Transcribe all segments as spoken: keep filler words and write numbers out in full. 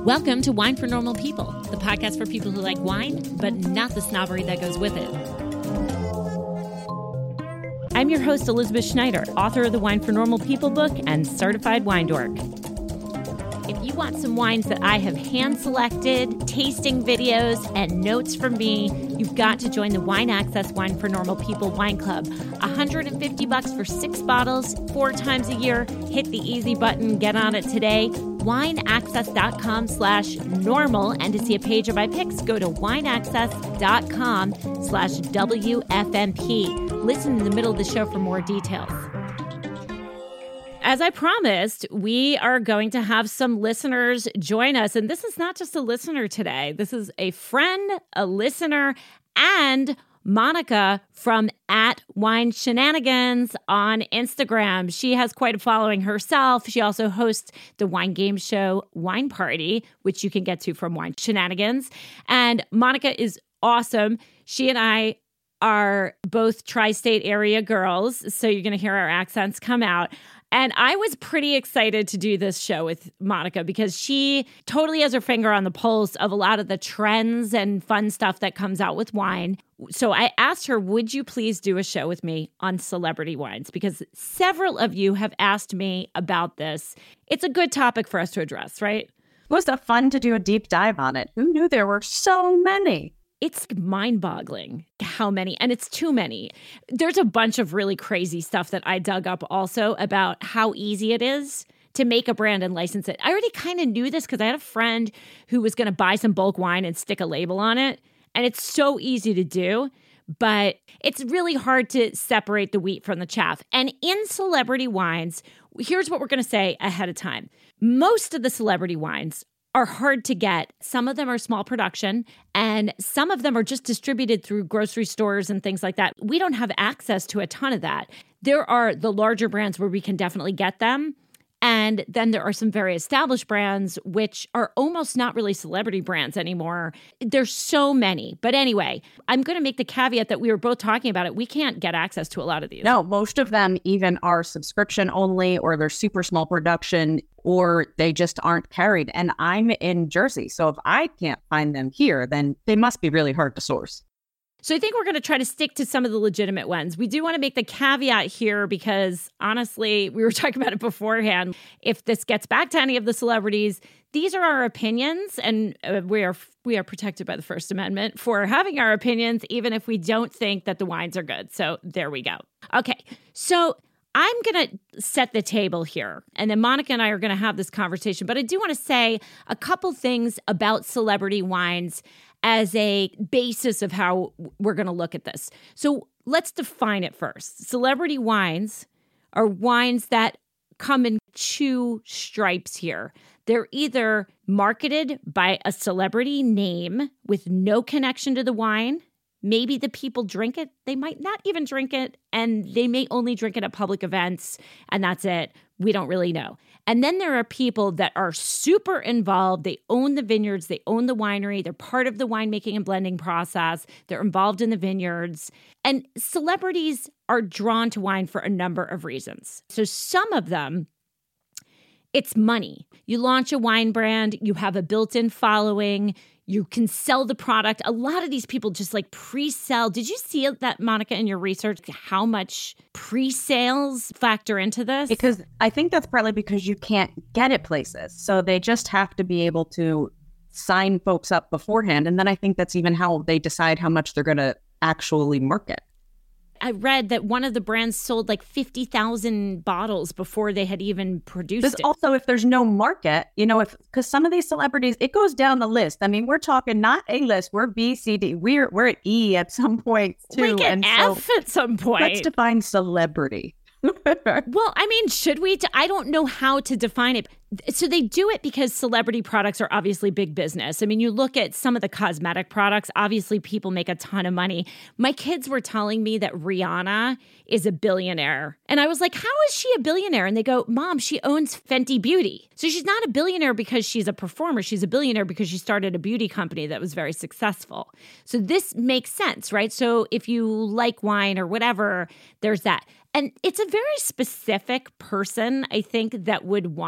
Welcome to Wine for Normal People, the podcast for people who like wine, but not the snobbery that goes with it. I'm your host, Elizabeth Schneider, author of the Wine for Normal People book and certified wine dork. If you want some wines that I have hand-selected, tasting videos, and notes from me, you've got to join the Wine Access Wine for Normal People Wine Club. one hundred fifty bucks for six bottles, four times a year. Hit the easy button, get on it today. wineaccess.com slash normal. And to see a page of my picks, go to wineaccess.com slash WFNP. Listen in the middle of the show for more details. As I promised, we are going to have some listeners join us. And this is not just a listener today. This is a friend, a listener, and Monica from at Wine Shenanigans on Instagram. She has quite a following herself. She also hosts the wine game show Wine Party, which you can get to from Wine Shenanigans. And Monica is awesome. She and I are both tri-state area girls, so you're going to hear our accents come out. And I was pretty excited to do this show with Monica because she totally has her finger on the pulse of a lot of the trends and fun stuff that comes out with wine. So I asked her, would you please do a show with me on celebrity wines? Because several of you have asked me about this. It's a good topic for us to address, right? It was fun to do a deep dive on it. Who knew there were so many? It's mind-boggling how many, and it's too many. There's a bunch of really crazy stuff that I dug up also about how easy it is to make a brand and license it. I already kind of knew this because I had a friend who was going to buy some bulk wine and stick a label on it, and it's so easy to do, but it's really hard to separate the wheat from the chaff. And in celebrity wines, here's what we're going to say ahead of time. Most of the celebrity wines are hard to get. Some of them are small production, and some of them are just distributed through grocery stores and things like that. We don't have access to a ton of that. There are the larger brands where we can definitely get them. And then there are some very established brands, which are almost not really celebrity brands anymore. There's so many. But anyway, I'm going to make the caveat that we were both talking about it. We can't get access to a lot of these. No, most of them even are subscription only, or they're super small production, or they just aren't carried. And I'm in Jersey, so if I can't find them here, then they must be really hard to source. So I think we're going to try to stick to some of the legitimate ones. We do want to make the caveat here because, honestly, we were talking about it beforehand. If this gets back to any of the celebrities, these are our opinions, and uh, we are we are protected by the First Amendment for having our opinions, even if we don't think that the wines are good. So there we go. Okay, so I'm going to set the table here, and then Monica and I are going to have this conversation. But I do want to say a couple things about celebrity wines as a basis of how we're going to look at this. So let's define it first. Celebrity wines are wines that come in two stripes here. They're either marketed by a celebrity name with no connection to the wine. Maybe the people drink it. They might not even drink it, and they may only drink it at public events, and that's it. We don't really know. And then there are people that are super involved. They own the vineyards. They own the winery. They're part of the winemaking and blending process. They're involved in the vineyards. And celebrities are drawn to wine for a number of reasons. So some of them, it's money. You launch a wine brand. You have a built-in following. You can sell the product. A lot of these people just like pre-sell. Did you see that, Monica, in your research, how much pre-sales factor into this? Because I think that's partly because you can't get it places. So they just have to be able to sign folks up beforehand. And then I think that's even how they decide how much they're going to actually market. I read that one of the brands sold like fifty thousand bottles before they had even produced There's it. Also, if there's no market, you know, if because some of these celebrities, it goes down the list. I mean, we're talking not A list, we're B, C, D. We're we're at E at some point too. We get and F so at some point. Let's define celebrity. Well, I mean, should we? I don't know how to define it. So they do it because celebrity products are obviously big business. I mean, you look at some of the cosmetic products, obviously people make a ton of money. My kids were telling me that Rihanna is a billionaire. And I was like, how is she a billionaire? And they go, Mom, she owns Fenty Beauty. So she's not a billionaire because she's a performer. She's a billionaire because she started a beauty company that was very successful. So this makes sense, right? So if you like wine or whatever, there's that. And it's a very specific person, I think, that would want to do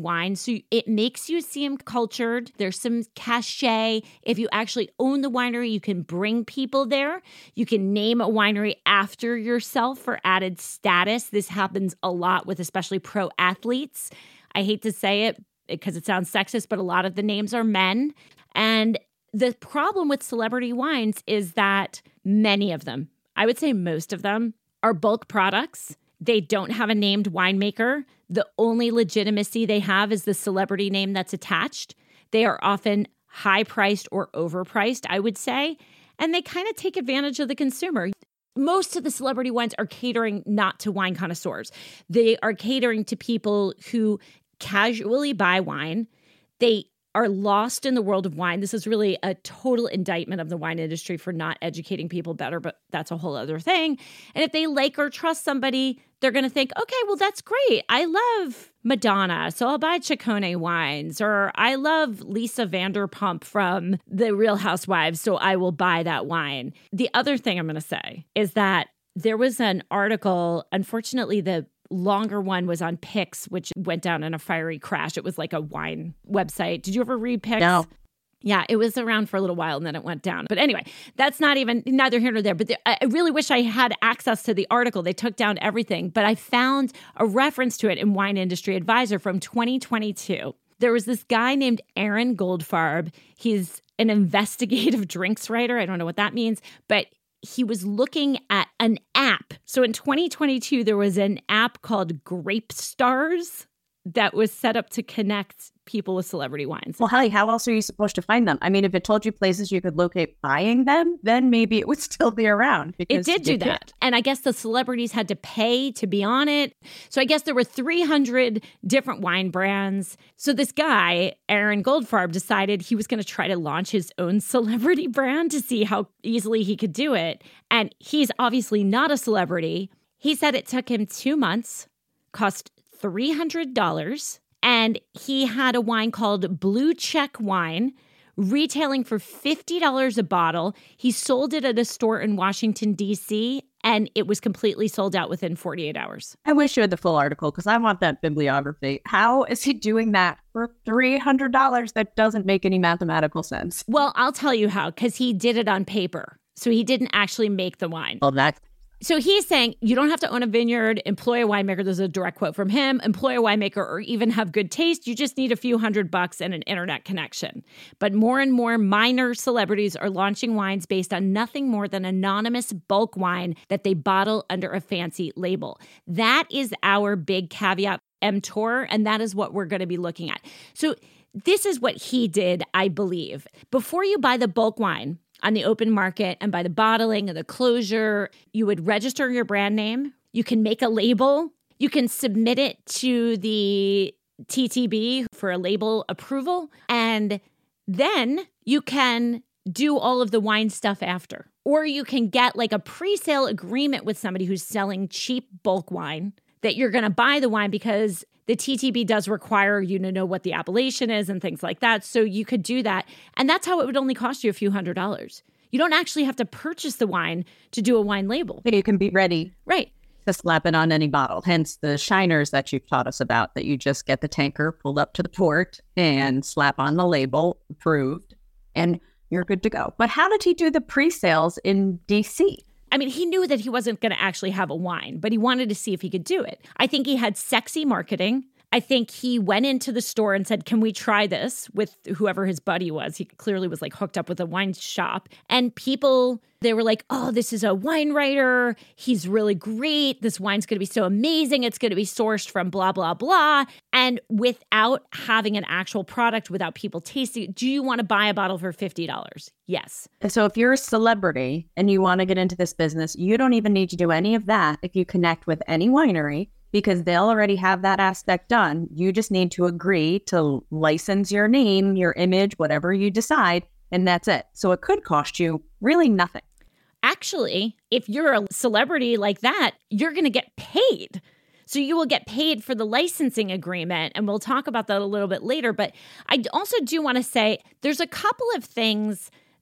wine. So it makes you seem cultured. There's some cachet. If you actually own the winery, you can bring people there. You can name a winery after yourself for added status. This happens a lot with especially pro athletes. I hate to say it because it sounds sexist, but a lot of the names are men. And the problem with celebrity wines is that many of them, I would say most of them, are bulk products. They don't have a named winemaker. The only legitimacy they have is the celebrity name that's attached. They are often high-priced or overpriced, I would say, and they kind of take advantage of the consumer. Most of the celebrity wines are catering not to wine connoisseurs. They are catering to people who casually buy wine. They are lost in the world of wine. This is really a total indictment of the wine industry for not educating people better, but that's a whole other thing. And if they like or trust somebody, they're going to think, okay, well, that's great. I love Madonna, so I'll buy Ciccone wines. Or I love Lisa Vanderpump from The Real Housewives, so I will buy that wine. The other thing I'm going to say is that there was an article, unfortunately, the longer one was on Pix, which went down in a fiery crash. It was like a wine website. Did you ever read Pix? No. Yeah, it was around for a little while and then it went down. But anyway, that's not even, neither here nor there. But the, I really wish I had access to the article. They took down everything. But I found a reference to it in Wine Industry Advisor from twenty twenty-two. There was this guy named Aaron Goldfarb. He's an investigative drinks writer. I don't know what that means, but he was looking at an app. So in twenty twenty-two, there was an app called Grape Stars that was set up to connect people with celebrity wines. Well, Holly, how else are you supposed to find them? I mean, if it told you places you could locate buying them, then maybe it would still be around. It did do that. And I guess the celebrities had to pay to be on it. So I guess there were three hundred different wine brands. So this guy, Aaron Goldfarb, decided he was going to try to launch his own celebrity brand to see how easily he could do it. And he's obviously not a celebrity. He said it took him two months, cost three hundred dollars. And he had a wine called Blue Check Wine, retailing for fifty dollars a bottle. He sold it at a store in Washington, D C, and it was completely sold out within forty-eight hours. I wish you had the full article because I want that bibliography. How is he doing that for three hundred dollars? That doesn't make any mathematical sense. Well, I'll tell you how, because he did it on paper. So he didn't actually make the wine. Well, that's So he's saying you don't have to own a vineyard, employ a winemaker. There's a direct quote from him, employ a winemaker, or even have good taste. You just need a few hundred bucks and an internet connection. But more and more minor celebrities are launching wines based on nothing more than anonymous bulk wine that they bottle under a fancy label. That is our big caveat emptor, and that is what we're going to be looking at. So this is what he did, I believe. Before you buy the bulk wine on the open market and by the bottling and the closure, you would register your brand name. You can make a label. You can submit it to the T T B for a label approval. And then you can do all of the wine stuff after. Or you can get like a pre-sale agreement with somebody who's selling cheap bulk wine that you're going to buy the wine because the T T B does require you to know what the appellation is and things like that. So you could do that. And that's how it would only cost you a few hundred dollars. You don't actually have to purchase the wine to do a wine label. You can be ready. Right. To slap it on any bottle. Hence the shiners that you've taught us about, that you just get the tanker pulled up to the port and slap on the label, approved, and you're good to go. But how did he do the pre-sales in D C? I mean, he knew that he wasn't going to actually have a wine, but he wanted to see if he could do it. I think he had sexy marketing. I think he went into the store and said, can we try this with whoever his buddy was? He clearly was like hooked up with a wine shop. And people, they were like, oh, this is a wine writer. He's really great. This wine's going to be so amazing. It's going to be sourced from blah, blah, blah. And without having an actual product, without people tasting it, do you want to buy a bottle for fifty dollars? Yes. And so if you're a celebrity and you want to get into this business, you don't even need to do any of that if you connect with any winery, because they'll already have that aspect done. You just need to agree to license your name, your image, whatever you decide, and that's it. So it could cost you really nothing. Actually, if you're a celebrity like that, you're going to get paid. So you will get paid for the licensing agreement, and we'll talk about that a little bit later. But I also do want to say there's a couple of things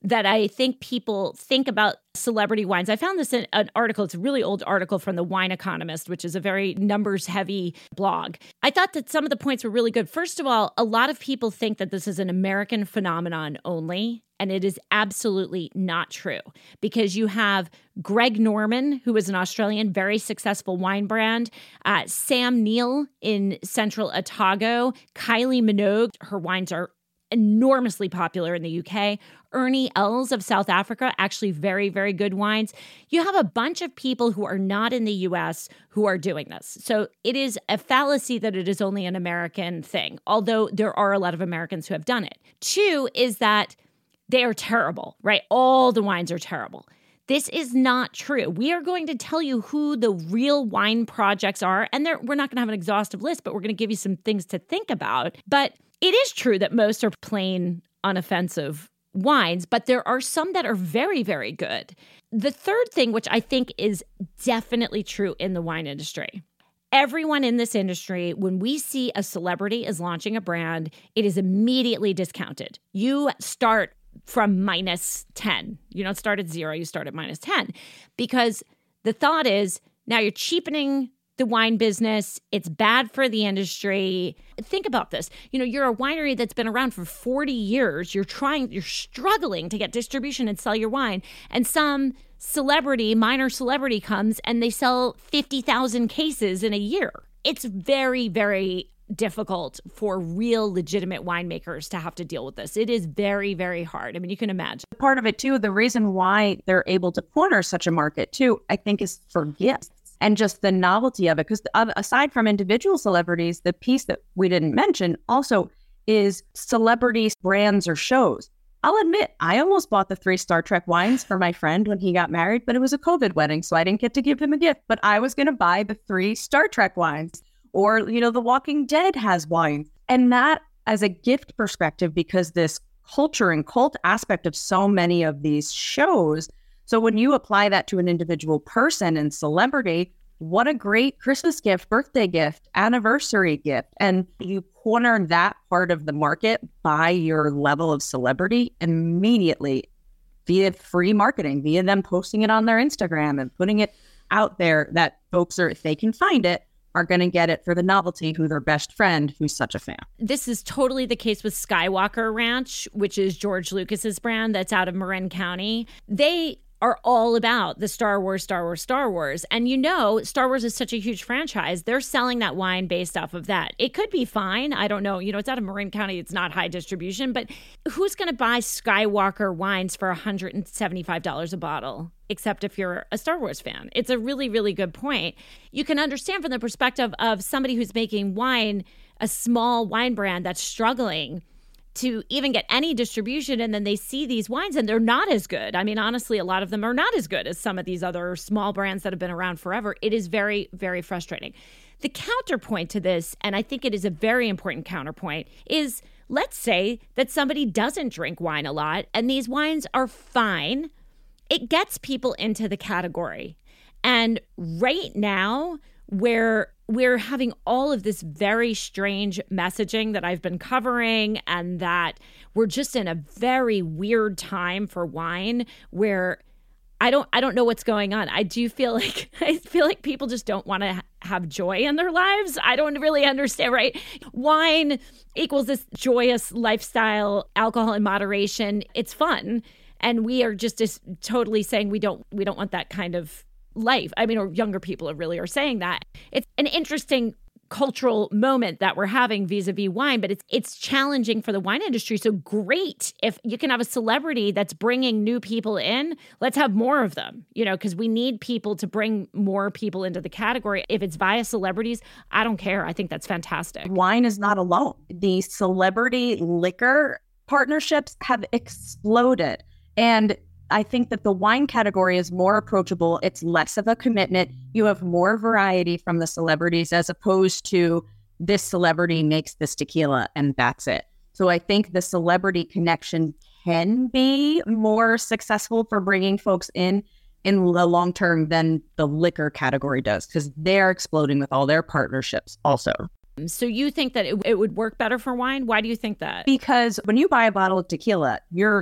that I think people think about celebrity wines. I found this in an article. It's a really old article from the Wine Economist, which is a very numbers-heavy blog. I thought that some of the points were really good. First of all, a lot of people think that this is an American phenomenon only, and it is absolutely not true, because you have Greg Norman, who is an Australian, very successful wine brand, uh, Sam Neill in Central Otago, Kylie Minogue, her wines are enormously popular in the U K. Ernie Els of South Africa, actually very, very good wines. You have a bunch of people who are not in the U S who are doing this. So it is a fallacy that it is only an American thing, although there are a lot of Americans who have done it. Two is that they are terrible, right? All the wines are terrible. This is not true. We are going to tell you who the real wine projects are, and we're not going to have an exhaustive list, but we're going to give you some things to think about. But it is true that most are plain, unoffensive wines, but there are some that are very, very good. The third thing, which I think is definitely true in the wine industry, everyone in this industry, when we see a celebrity is launching a brand, it is immediately discounted. You start from minus ten. You don't start at zero, you start at minus ten. Because the thought is, now you're cheapening the wine business. It's bad for the industry. Think about this. You know, you're a winery that's been around for forty years. You're trying, you're struggling to get distribution and sell your wine. And some celebrity, minor celebrity comes and they sell fifty thousand cases in a year. It's very, very difficult for real legitimate winemakers to have to deal with this. It is very, very hard. I mean, you can imagine. Part of it too, the reason why they're able to corner such a market too, I think, is for gifts and just the novelty of it. Because aside from individual celebrities, the piece that we didn't mention also is celebrities, brands, or shows. I'll admit, I almost bought the three Star Trek wines for my friend when he got married, but it was a COVID wedding, so I didn't get to give him a gift. But I was going to buy the three Star Trek wines. Or, you know, The Walking Dead has wine. And that as a gift perspective, because this culture and cult aspect of so many of these shows. So when you apply that to an individual person and celebrity, what a great Christmas gift, birthday gift, anniversary gift. And you corner that part of the market by your level of celebrity immediately via free marketing, via them posting it on their Instagram and putting it out there that folks are, if they can find it, are going to get it for the novelty, who their best friend, who's such a fan. This is totally the case with Skywalker Ranch, which is George Lucas's brand that's out of Marin County. They are all about the Star Wars, Star Wars, Star Wars. And you know, Star Wars is such a huge franchise. They're selling that wine based off of that. It could be fine. I don't know. You know, it's out of Marin County. It's not high distribution. But who's going to buy Skywalker wines for one hundred seventy-five dollars a bottle? Except if you're a Star Wars fan. It's a really, really good point. You can understand from the perspective of somebody who's making wine, a small wine brand that's struggling to even get any distribution, and then they see these wines and they're not as good. I mean, honestly, a lot of them are not as good as some of these other small brands that have been around forever. It is very, very frustrating. The counterpoint to this, and I think it is a very important counterpoint, is let's say that somebody doesn't drink wine a lot and these wines are fine. It gets people into the category. And right now, where we're having all of this very strange messaging that I've been covering, and that we're just in a very weird time for wine where I don't I don't know what's going on. I do feel like I feel like people just don't want to ha- have joy in their lives. I don't really understand, right? Wine equals this joyous lifestyle, alcohol in moderation. It's fun. And we are just, just totally saying we don't we don't want that kind of life. I mean, or younger people are really are saying that. It's an interesting cultural moment that we're having vis-a-vis wine, but it's it's challenging for the wine industry. So great if you can have a celebrity that's bringing new people in. Let's have more of them, you know, because we need people to bring more people into the category. If it's via celebrities, I don't care. I think that's fantastic. Wine is not alone. The celebrity liquor partnerships have exploded. And I think that the wine category is more approachable. It's less of a commitment. You have more variety from the celebrities as opposed to this celebrity makes this tequila and that's it. So I think the celebrity connection can be more successful for bringing folks in in the long term than the liquor category does, because they're exploding with all their partnerships also. So you think that it, it would work better for wine? Why do you think that? Because when you buy a bottle of tequila, you're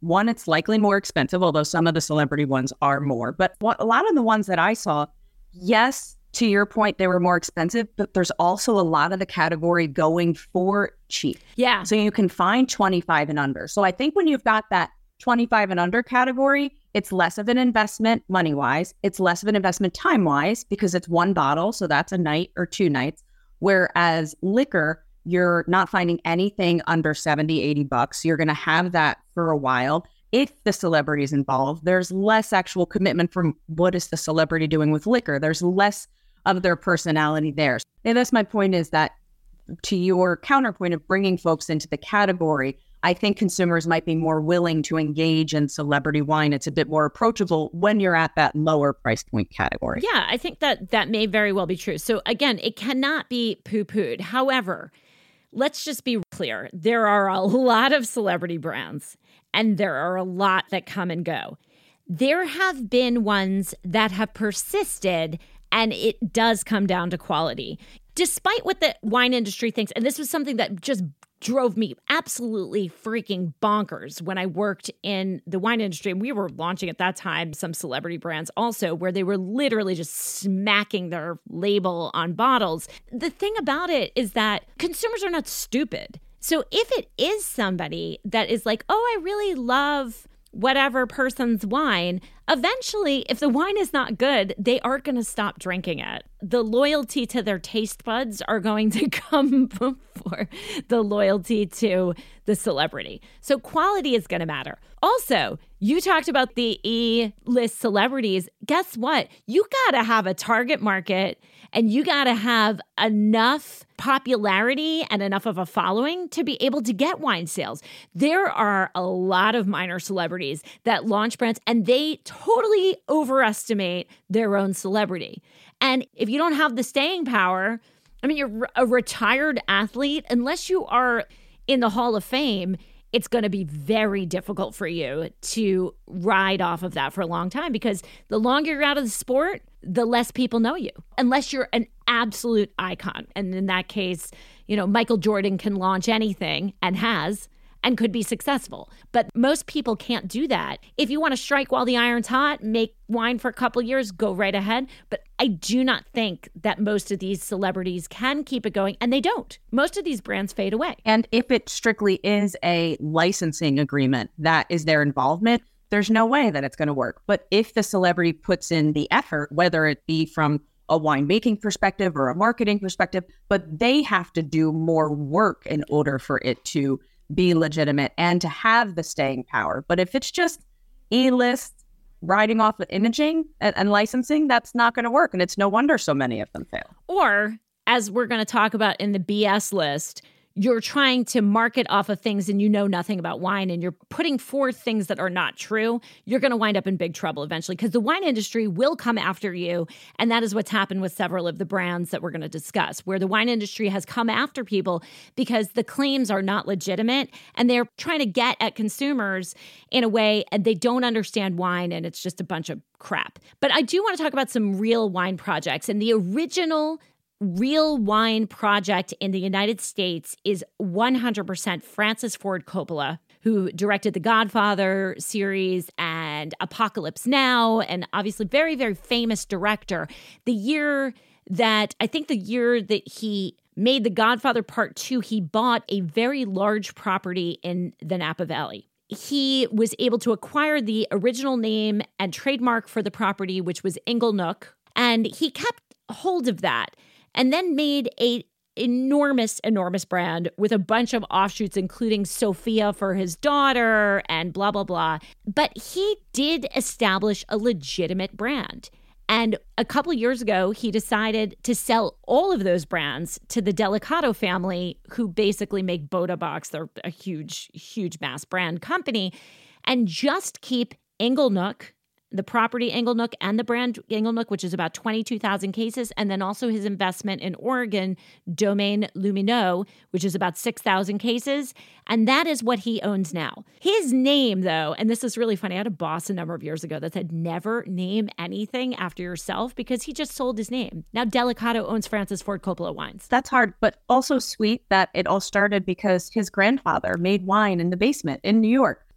One, it's likely more expensive, although some of the celebrity ones are more. But what, a lot of the ones that I saw, yes, to your point, they were more expensive, but there's also a lot of the category going for cheap. Yeah. So you can find twenty-five and under. So I think when you've got that twenty-five and under category, it's less of an investment money-wise. It's less of an investment time-wise because it's one bottle. So that's a night or two nights. Whereas liquor, you're not finding anything under seventy, eighty bucks. You're going to have that for a while. If the celebrity is involved, there's less actual commitment from what is the celebrity doing with liquor. There's less of their personality there. And that's my point, is that to your counterpoint of bringing folks into the category, I think consumers might be more willing to engage in celebrity wine. It's a bit more approachable when you're at that lower price point category. Yeah, I think that that may very well be true. So again, it cannot be poo-pooed. However, let's just be clear. There are a lot of celebrity brands, and there are a lot that come and go. There have been ones that have persisted, and it does come down to quality. Despite what the wine industry thinks, and this was something that just drove me absolutely freaking bonkers when I worked in the wine industry. We were launching at that time some celebrity brands also, where they were literally just smacking their label on bottles. The thing about it is that consumers are not stupid. So if it is somebody that is like, oh, I really love whatever person's wine, eventually, if the wine is not good, they are going to stop drinking it. The loyalty to their taste buds are going to come before the loyalty to the celebrity. So quality is going to matter. Also, you talked about the E-list celebrities. Guess what? You got to have a target market, and you got to have enough popularity and enough of a following to be able to get wine sales. There are a lot of minor celebrities that launch brands, and they totally overestimate their own celebrity. And if you don't have the staying power, I mean, you're a retired athlete, unless you are in the Hall of Fame, it's going to be very difficult for you to ride off of that for a long time, because the longer you're out of the sport, the less people know you, unless you're an absolute icon. And in that case, you know, Michael Jordan can launch anything, and has, and could be successful. But most people can't do that. If you want to strike while the iron's hot, make wine for a couple years, go right ahead. But I do not think that most of these celebrities can keep it going, and they don't. Most of these brands fade away. And if it strictly is a licensing agreement that is their involvement, there's no way that it's going to work. But if the celebrity puts in the effort, whether it be from a winemaking perspective or a marketing perspective, but they have to do more work in order for it to be legitimate and to have the staying power. But if it's just E-list riding off of imaging and, and licensing, that's not going to work. And it's no wonder so many of them fail. Or, as we're going to talk about in the B S list, you're trying to market off of things and you know nothing about wine, and you're putting forth things that are not true. You're going to wind up in big trouble eventually, because the wine industry will come after you. And that is what's happened with several of the brands that we're going to discuss, where the wine industry has come after people because the claims are not legitimate, and they're trying to get at consumers in a way, and they don't understand wine, and it's just a bunch of crap. But I do want to talk about some real wine projects. And the original real wine project in the United States is one hundred percent Francis Ford Coppola, who directed the Godfather series and Apocalypse Now, and obviously very, very famous director. The year that, I think the year that he made The Godfather Part Two, he bought a very large property in the Napa Valley. He was able to acquire the original name and trademark for the property, which was Inglenook, and he kept hold of that, and then made a enormous, enormous brand with a bunch of offshoots, including Sophia for his daughter and blah, blah, blah. But he did establish a legitimate brand. And a couple of years ago, he decided to sell all of those brands to the Delicato family, who basically make Boda Box. They're a huge, huge mass brand company, and just keep Inglenook, the property Inglenook, and the brand Inglenook, which is about twenty-two thousand cases, and then also his investment in Oregon, Domaine Lumineux, which is about six thousand cases, and that is what he owns now. His name, though, and this is really funny, I had a boss a number of years ago that said, never name anything after yourself, because he just sold his name. Now Delicato owns Francis Ford Coppola Wines. That's hard, but also sweet that it all started because his grandfather made wine in the basement in New York.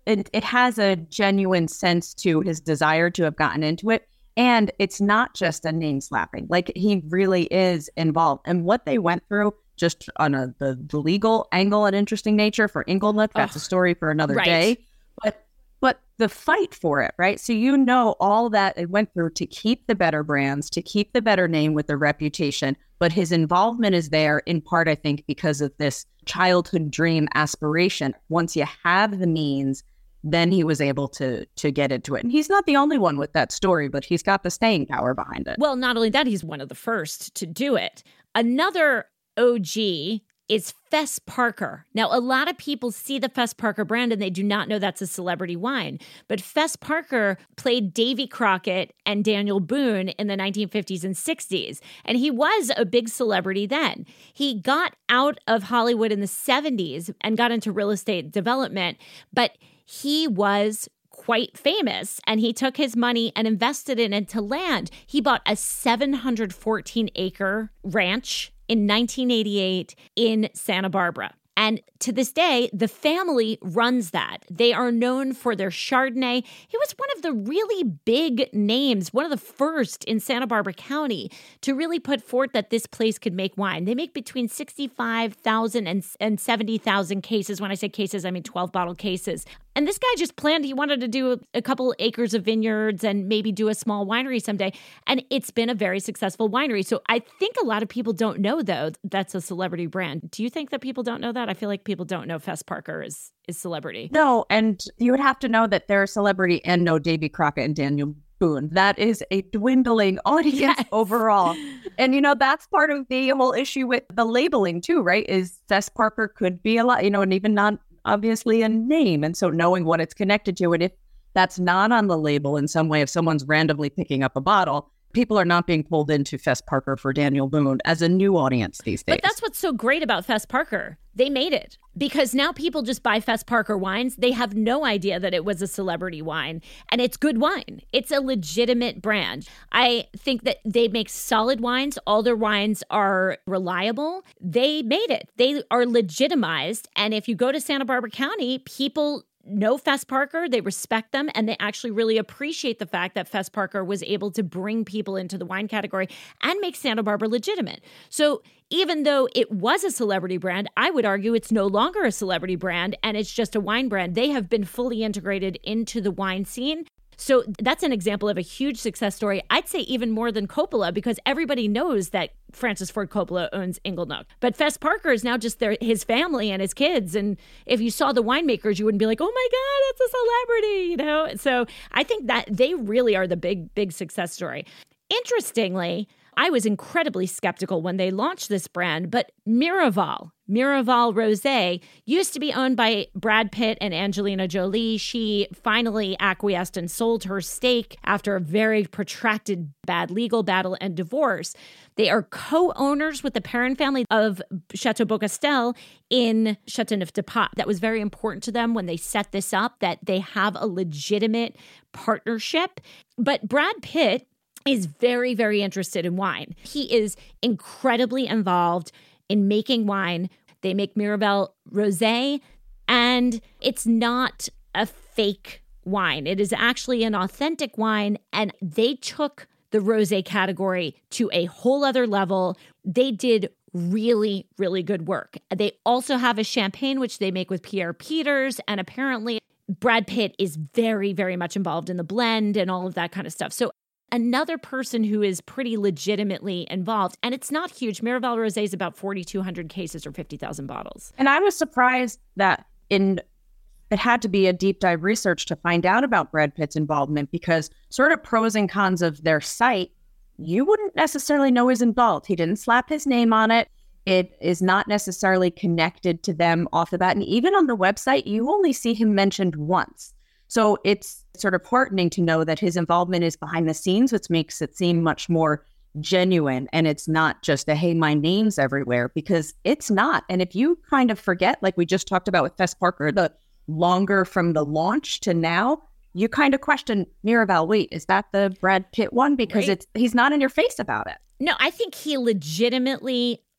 it, it has a genuine sense to his desire to have gotten into it. And it's not just a name slapping. Like, he really is involved. And what they went through, just on a, the, the legal angle and interesting nature for Inglenook, that's oh, a story for another right. day. But but the fight for it, right? So you know all that it went through to keep the better brands, to keep the better name with the reputation. But his involvement is there in part, I think, because of this childhood dream aspiration. Once you have the means, then he was able to to get into it. And he's not the only one with that story, but he's got the staying power behind it. Well, not only that, he's one of the first to do it. Another O G is Fess Parker. Now, a lot of people see the Fess Parker brand and they do not know that's a celebrity wine. But Fess Parker played Davy Crockett and Daniel Boone in the nineteen fifties and sixties. And he was a big celebrity then. He got out of Hollywood in the seventies and got into real estate development. But he was quite famous, and he took his money and invested it into land. He bought a seven hundred fourteen acre ranch in nineteen eighty-eight in Santa Barbara. And to this day, the family runs that. They are known for their Chardonnay. He was one of the really big names, one of the first in Santa Barbara County to really put forth that this place could make wine. They make between sixty-five thousand and, and seventy thousand cases. When I say cases, I mean twelve bottle cases. And this guy just planned, he wanted to do a couple acres of vineyards and maybe do a small winery someday. And it's been a very successful winery. So I think a lot of people don't know, though, that's a celebrity brand. Do you think that people don't know that? I feel like people don't know Fess Parker is, is celebrity. No, and you would have to know that they're a celebrity and know Davy Crockett and Daniel Boone. That is a dwindling audience yes. overall. And, you know, that's part of the whole issue with the labeling, too, right? Is Fess Parker could be a lot, you know, and even not obviously a name. And so knowing what it's connected to, and if that's not on the label in some way, if someone's randomly picking up a bottle, people are not being pulled into Fess Parker for Daniel Boone as a new audience these days. But that's what's so great about Fess Parker. They made it because now people just buy Fess Parker wines. They have no idea that it was a celebrity wine, and it's good wine. It's a legitimate brand. I think that they make solid wines. All their wines are reliable. They made it. They are legitimized. And if you go to Santa Barbara County, people know Fess Parker, they respect them, and they actually really appreciate the fact that Fess Parker was able to bring people into the wine category and make Santa Barbara legitimate. So even though it was a celebrity brand, I would argue it's no longer a celebrity brand and it's just a wine brand. They have been fully integrated into the wine scene. So that's an example of a huge success story. I'd say even more than Coppola, because everybody knows that Francis Ford Coppola owns Inglenook. But Fess Parker is now just their, his family and his kids. And if you saw the winemakers, you wouldn't be like, oh my God, that's a celebrity, you know? So I think that they really are the big, big success story. Interestingly, I was incredibly skeptical when they launched this brand, but Miraval, Miraval Rosé used to be owned by Brad Pitt and Angelina Jolie. She finally acquiesced and sold her stake after a very protracted bad legal battle and divorce. They are co-owners with the Perrin family of Chateau Beaucastel in Châteauneuf-du-Pape. That was very important to them when they set this up, that they have a legitimate partnership. But Brad Pitt is very, very interested in wine. He is incredibly involved in making wine. They make Miraval Rosé, and it's not a fake wine. It is actually an authentic wine, and they took the rosé category to a whole other level. They did really, really good work. They also have a champagne, which they make with Pierre Peters, and apparently Brad Pitt is very, very much involved in the blend and all of that kind of stuff. So another person who is pretty legitimately involved, and it's not huge. Miraval Rosé is about forty-two hundred cases or fifty thousand bottles. And I was surprised that in it had to be a deep dive research to find out about Brad Pitt's involvement, because sort of pros and cons of their site, you wouldn't necessarily know he's involved. He didn't slap his name on it. It is not necessarily connected to them off the bat. And even on the website, you only see him mentioned once. So it's sort of heartening to know that his involvement is behind the scenes, which makes it seem much more genuine. And it's not just a, hey, my name's everywhere, because it's not. And if you kind of forget, like we just talked about with Fess Parker, the longer from the launch to now, you kind of question Miraval, wait, is that the Brad Pitt one? Because right. it's he's not in your face about it. No, I think he legitimately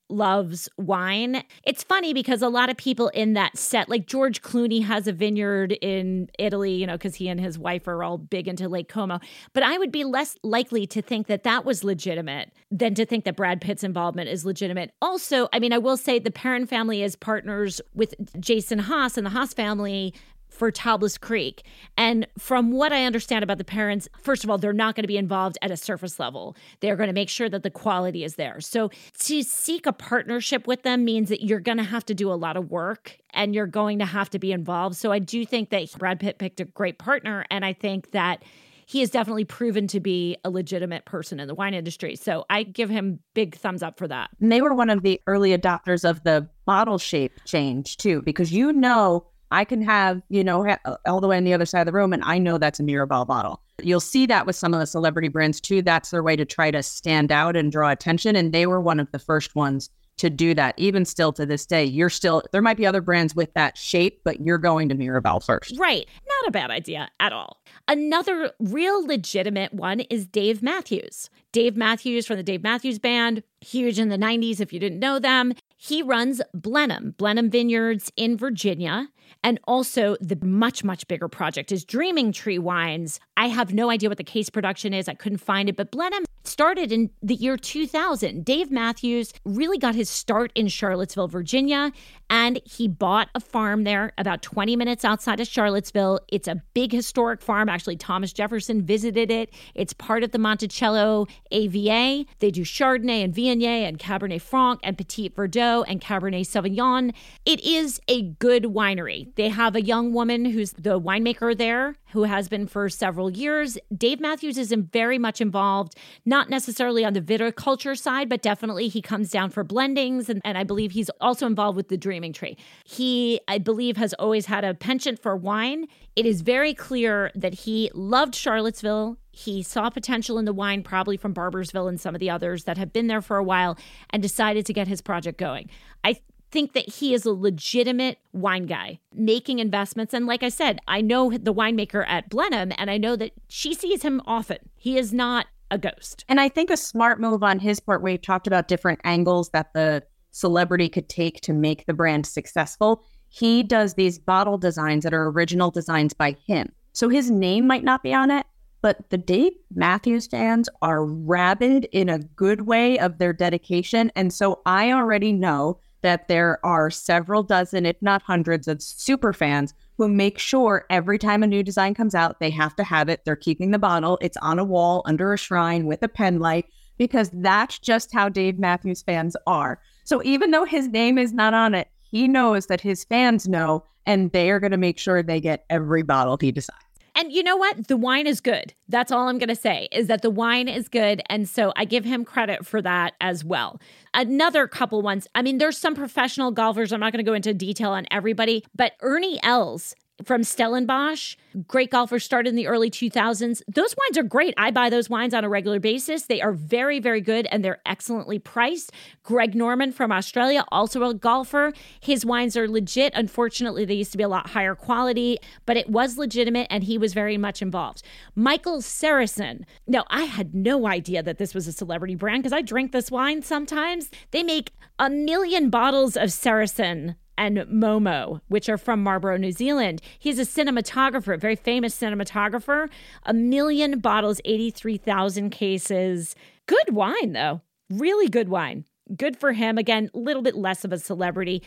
loves wine. It's funny because a lot of people in that set, like George Clooney has a vineyard in Italy, you know, because he and his wife are all big into Lake Como. But I would be less likely to think that that was legitimate than to think that Brad Pitt's involvement is legitimate. Also, I mean, I will say the Perrin family is partners with Jason Haas and the Haas family for Talbot's Creek. And from what I understand about the parents, first of all, they're not going to be involved at a surface level. They're going to make sure that the quality is there. So to seek a partnership with them means that you're going to have to do a lot of work and you're going to have to be involved. So I do think that Brad Pitt picked a great partner. And I think that he has definitely proven to be a legitimate person in the wine industry. So I give him big thumbs up for that. And they were one of the early adopters of the bottle shape change too, because you know, I can have, you know, ha- all the way on the other side of the room, and I know that's a Mirabelle bottle. You'll see that with some of the celebrity brands too. That's their way to try to stand out and draw attention. And they were one of the first ones to do that. Even still to this day, you're still, there might be other brands with that shape, but you're going to Mirabelle first. Right. Not a bad idea at all. Another real legitimate one is Dave Matthews. Dave Matthews from the Dave Matthews Band, huge in the nineties if you didn't know them. He runs Blenheim, Blenheim Vineyards in Virginia. And also the much, much bigger project is Dreaming Tree Wines. I have no idea what the case production is. I couldn't find it, but Blenheim started in the year two thousand. Dave Matthews really got his start in Charlottesville, Virginia, and he bought a farm there about twenty minutes outside of Charlottesville. It's a big historic farm. Actually, Thomas Jefferson visited it. It's part of the Monticello A V A. They do Chardonnay and Viognier and Cabernet Franc and Petit Verdot and Cabernet Sauvignon. It is a good winery. They have a young woman who's the winemaker there who has been for several years. Dave Matthews is in very much involved, not necessarily on the viticulture side, but definitely he comes down for blendings. And, and I believe he's also involved with the Dreaming Tree. He, I believe, has always had a penchant for wine. It is very clear that he loved Charlottesville. He saw potential in the wine, probably from Barbersville and some of the others that have been there for a while, and decided to get his project going. I think that he is a legitimate wine guy making investments. And like I said, I know the winemaker at Blenheim, and I know that she sees him often. He is not a ghost. And I think a smart move on his part, we've talked about different angles that the celebrity could take to make the brand successful. He does these bottle designs that are original designs by him. So his name might not be on it, but the Dave Matthews fans are rabid in a good way of their dedication. And so I already know that there are several dozen, if not hundreds, of super fans who make sure every time a new design comes out, they have to have it. They're keeping the bottle. It's on a wall under a shrine with a pen light, because that's just how Dave Matthews fans are. So even though his name is not on it, he knows that his fans know, and they are going to make sure they get every bottle he decides. And you know what? The wine is good. That's all I'm going to say, is that the wine is good. And so I give him credit for that as well. Another couple ones. I mean, there's some professional golfers. I'm not going to go into detail on everybody, but Ernie Els from Stellenbosch, great golfer, started in the early two thousands. Those wines are great. I buy those wines on a regular basis. They are very, very good, and they're excellently priced. Greg Norman from Australia, also a golfer. His wines are legit. Unfortunately, they used to be a lot higher quality, but it was legitimate, and he was very much involved. Michael Saracen. Now, I had no idea that this was a celebrity brand because I drink this wine sometimes. They make a million bottles of Saracen and Momo, which are from Marlborough, New Zealand. He's a cinematographer, a very famous cinematographer. A million bottles, eighty-three thousand cases. Good wine, though. Really good wine. Good for him. Again, a little bit less of a celebrity.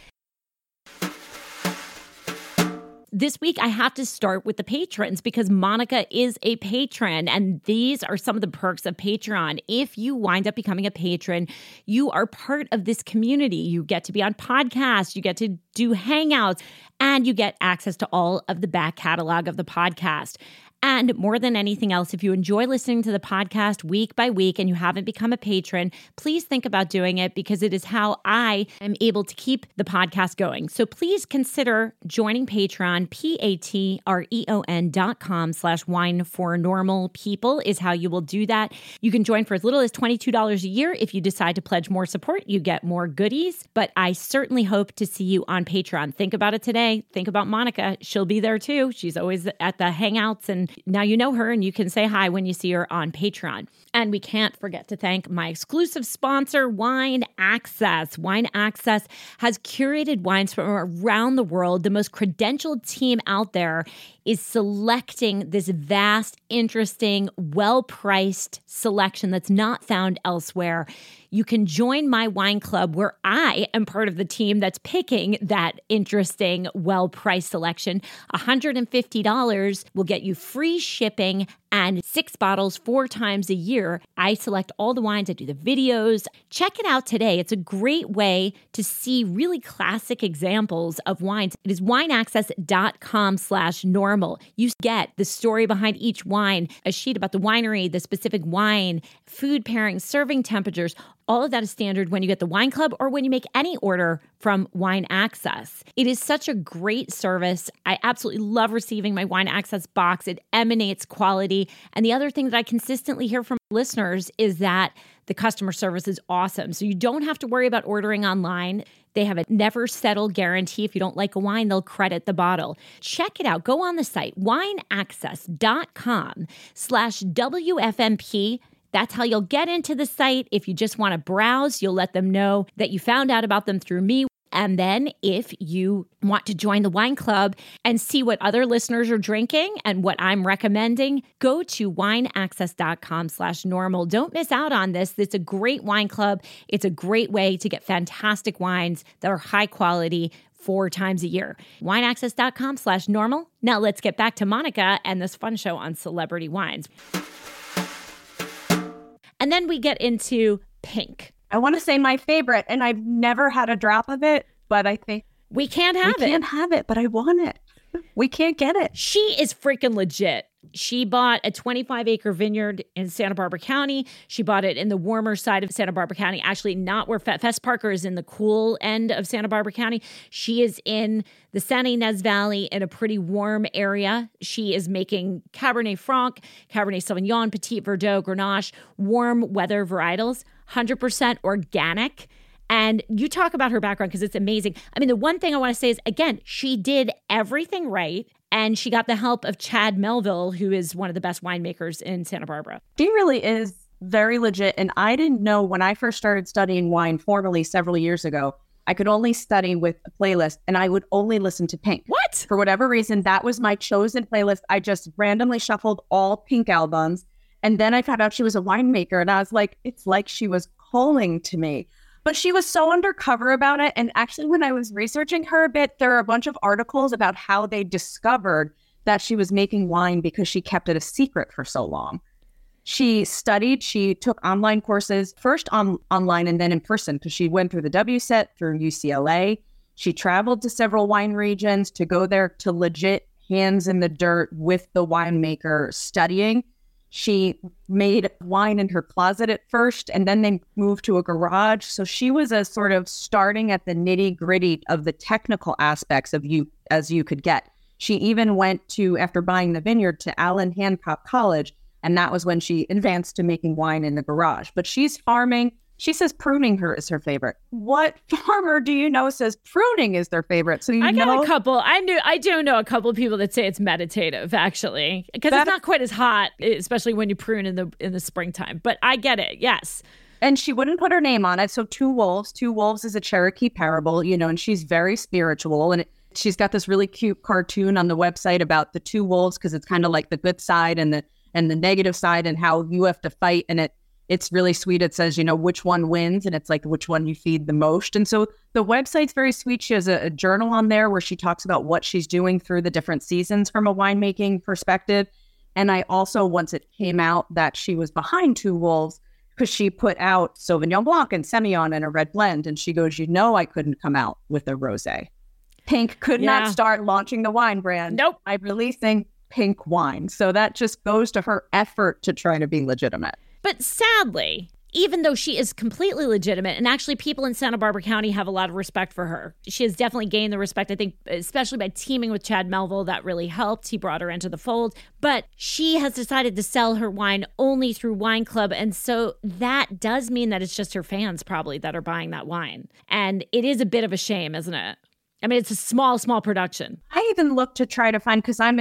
This week, I have to start with the patrons because Monica is a patron, and these are some of the perks of Patreon. If you wind up becoming a patron, you are part of this community. You get to be on podcasts, you get to do hangouts, and you get access to all of the back catalog of the podcast. And more than anything else, if you enjoy listening to the podcast week by week and you haven't become a patron, please think about doing it because it is how I am able to keep the podcast going. So please consider joining Patreon. P-A-T-R-E-O-N dot com slash wine for normal people is how you will do that. You can join for as little as twenty-two dollars a year. If you decide to pledge more support, you get more goodies. But I certainly hope to see you on Patreon. Think about it today. Think about Monica. She'll be there too. She's always at the hangouts and Now you know her and you can say hi when you see her on Patreon. And we can't forget to thank my exclusive sponsor, Wine Access. Wine Access has curated wines from around the world. The most credentialed team out there is selecting this vast, interesting, well-priced selection that's not found elsewhere. You can join my wine club where I am part of the team that's picking that interesting, well-priced selection. one hundred fifty dollars will get you free shipping and six bottles four times a year. I select all the wines. I do the videos. Check it out today. It's a great way to see really classic examples of wines. It is wineaccess.com slash normal. You get the story behind each wine, a sheet about the winery, the specific wine, food pairings, serving temperatures. All of that is standard when you get the wine club or when you make any order from Wine Access. It is such a great service. I absolutely love receiving my Wine Access box. It emanates quality. And the other thing that I consistently hear from listeners is that the customer service is awesome. So you don't have to worry about ordering online. They have a never settle guarantee. If you don't like a wine, they'll credit the bottle. Check it out. Go on the site, wineaccess.com slash WFMP. That's how you'll get into the site. If you just want to browse, you'll let them know that you found out about them through me. And then if you want to join the wine club and see what other listeners are drinking and what I'm recommending, go to wineaccess.com slash normal. Don't miss out on this. It's a great wine club. It's a great way to get fantastic wines that are high quality four times a year. wineaccess.com slash normal. Now let's get back to Monica and this fun show on celebrity wines. And then we get into Pink. I want to say my favorite, and I've never had a drop of it, but I think we can't have we it. We can't have it, but I want it. We can't get it. She is freaking legit. She bought a twenty-five acre vineyard in Santa Barbara County. She bought it in the warmer side of Santa Barbara County, actually not where F- Fess Parker is, in the cool end of Santa Barbara County. She is in the Santa Ynez Valley in a pretty warm area. She is making Cabernet Franc, Cabernet Sauvignon, Petit Verdot, Grenache, warm weather varietals, one hundred percent organic. And you talk about her background because it's amazing. I mean, the one thing I want to say is, again, she did everything right. And she got the help of Chad Melville, who is one of the best winemakers in Santa Barbara. She really is very legit. And I didn't know when I first started studying wine formally several years ago, I could only study with a playlist and I would only listen to Pink. What? For whatever reason, that was my chosen playlist. I just randomly shuffled all Pink albums. And then I found out she was a winemaker. And I was like, it's like she was calling to me. But she was so undercover about it. And actually, when I was researching her a bit, there are a bunch of articles about how they discovered that she was making wine because she kept it a secret for so long. She studied, she took online courses, first on online and then in person, because she went through the W S E T, through U C L A. She traveled to several wine regions to go there to legit hands in the dirt with the winemaker studying. She made wine in her closet at first, and then they moved to a garage. So she was a sort of starting at the nitty gritty of the technical aspects of you as you could get. She even went to, after buying the vineyard, to Allen Hancock College. And that was when she advanced to making wine in the garage. But she's farming. She says pruning her is her favorite. What farmer do you know says pruning is their favorite? So you I got know- a couple. I knew. I do know a couple of people that say it's meditative, actually, because it's not quite as hot, especially when you prune in the in the springtime. But I get it. Yes. And she wouldn't put her name on it. So Two Wolves. Two Wolves is a Cherokee parable, you know, and she's very spiritual. And it, she's got this really cute cartoon on the website about the two wolves, because it's kind of like the good side and the and the negative side and how you have to fight. And it it's really sweet. It says, you know, which one wins, and it's like which one you feed the most. And so the website's very sweet. She has a, a journal on there where she talks about what she's doing through the different seasons from a winemaking perspective. And I also, once it came out that she was behind Two Wolves, because she put out Sauvignon Blanc and Semillon and a red blend. And she goes, you know, I couldn't come out with a rosé. Pink could Yeah. not start launching the wine brand. Nope. by releasing Pink wine. So that just goes to her effort to try to be legitimate. But sadly, even though she is completely legitimate, and actually people in Santa Barbara County have a lot of respect for her, she has definitely gained the respect, I think, especially by teaming with Chad Melville. That really helped. He brought her into the fold. But she has decided to sell her wine only through Wine Club. And so that does mean that it's just her fans probably that are buying that wine. And it is a bit of a shame, isn't it? I mean, it's a small, small production. I even looked to try to find, because I'm in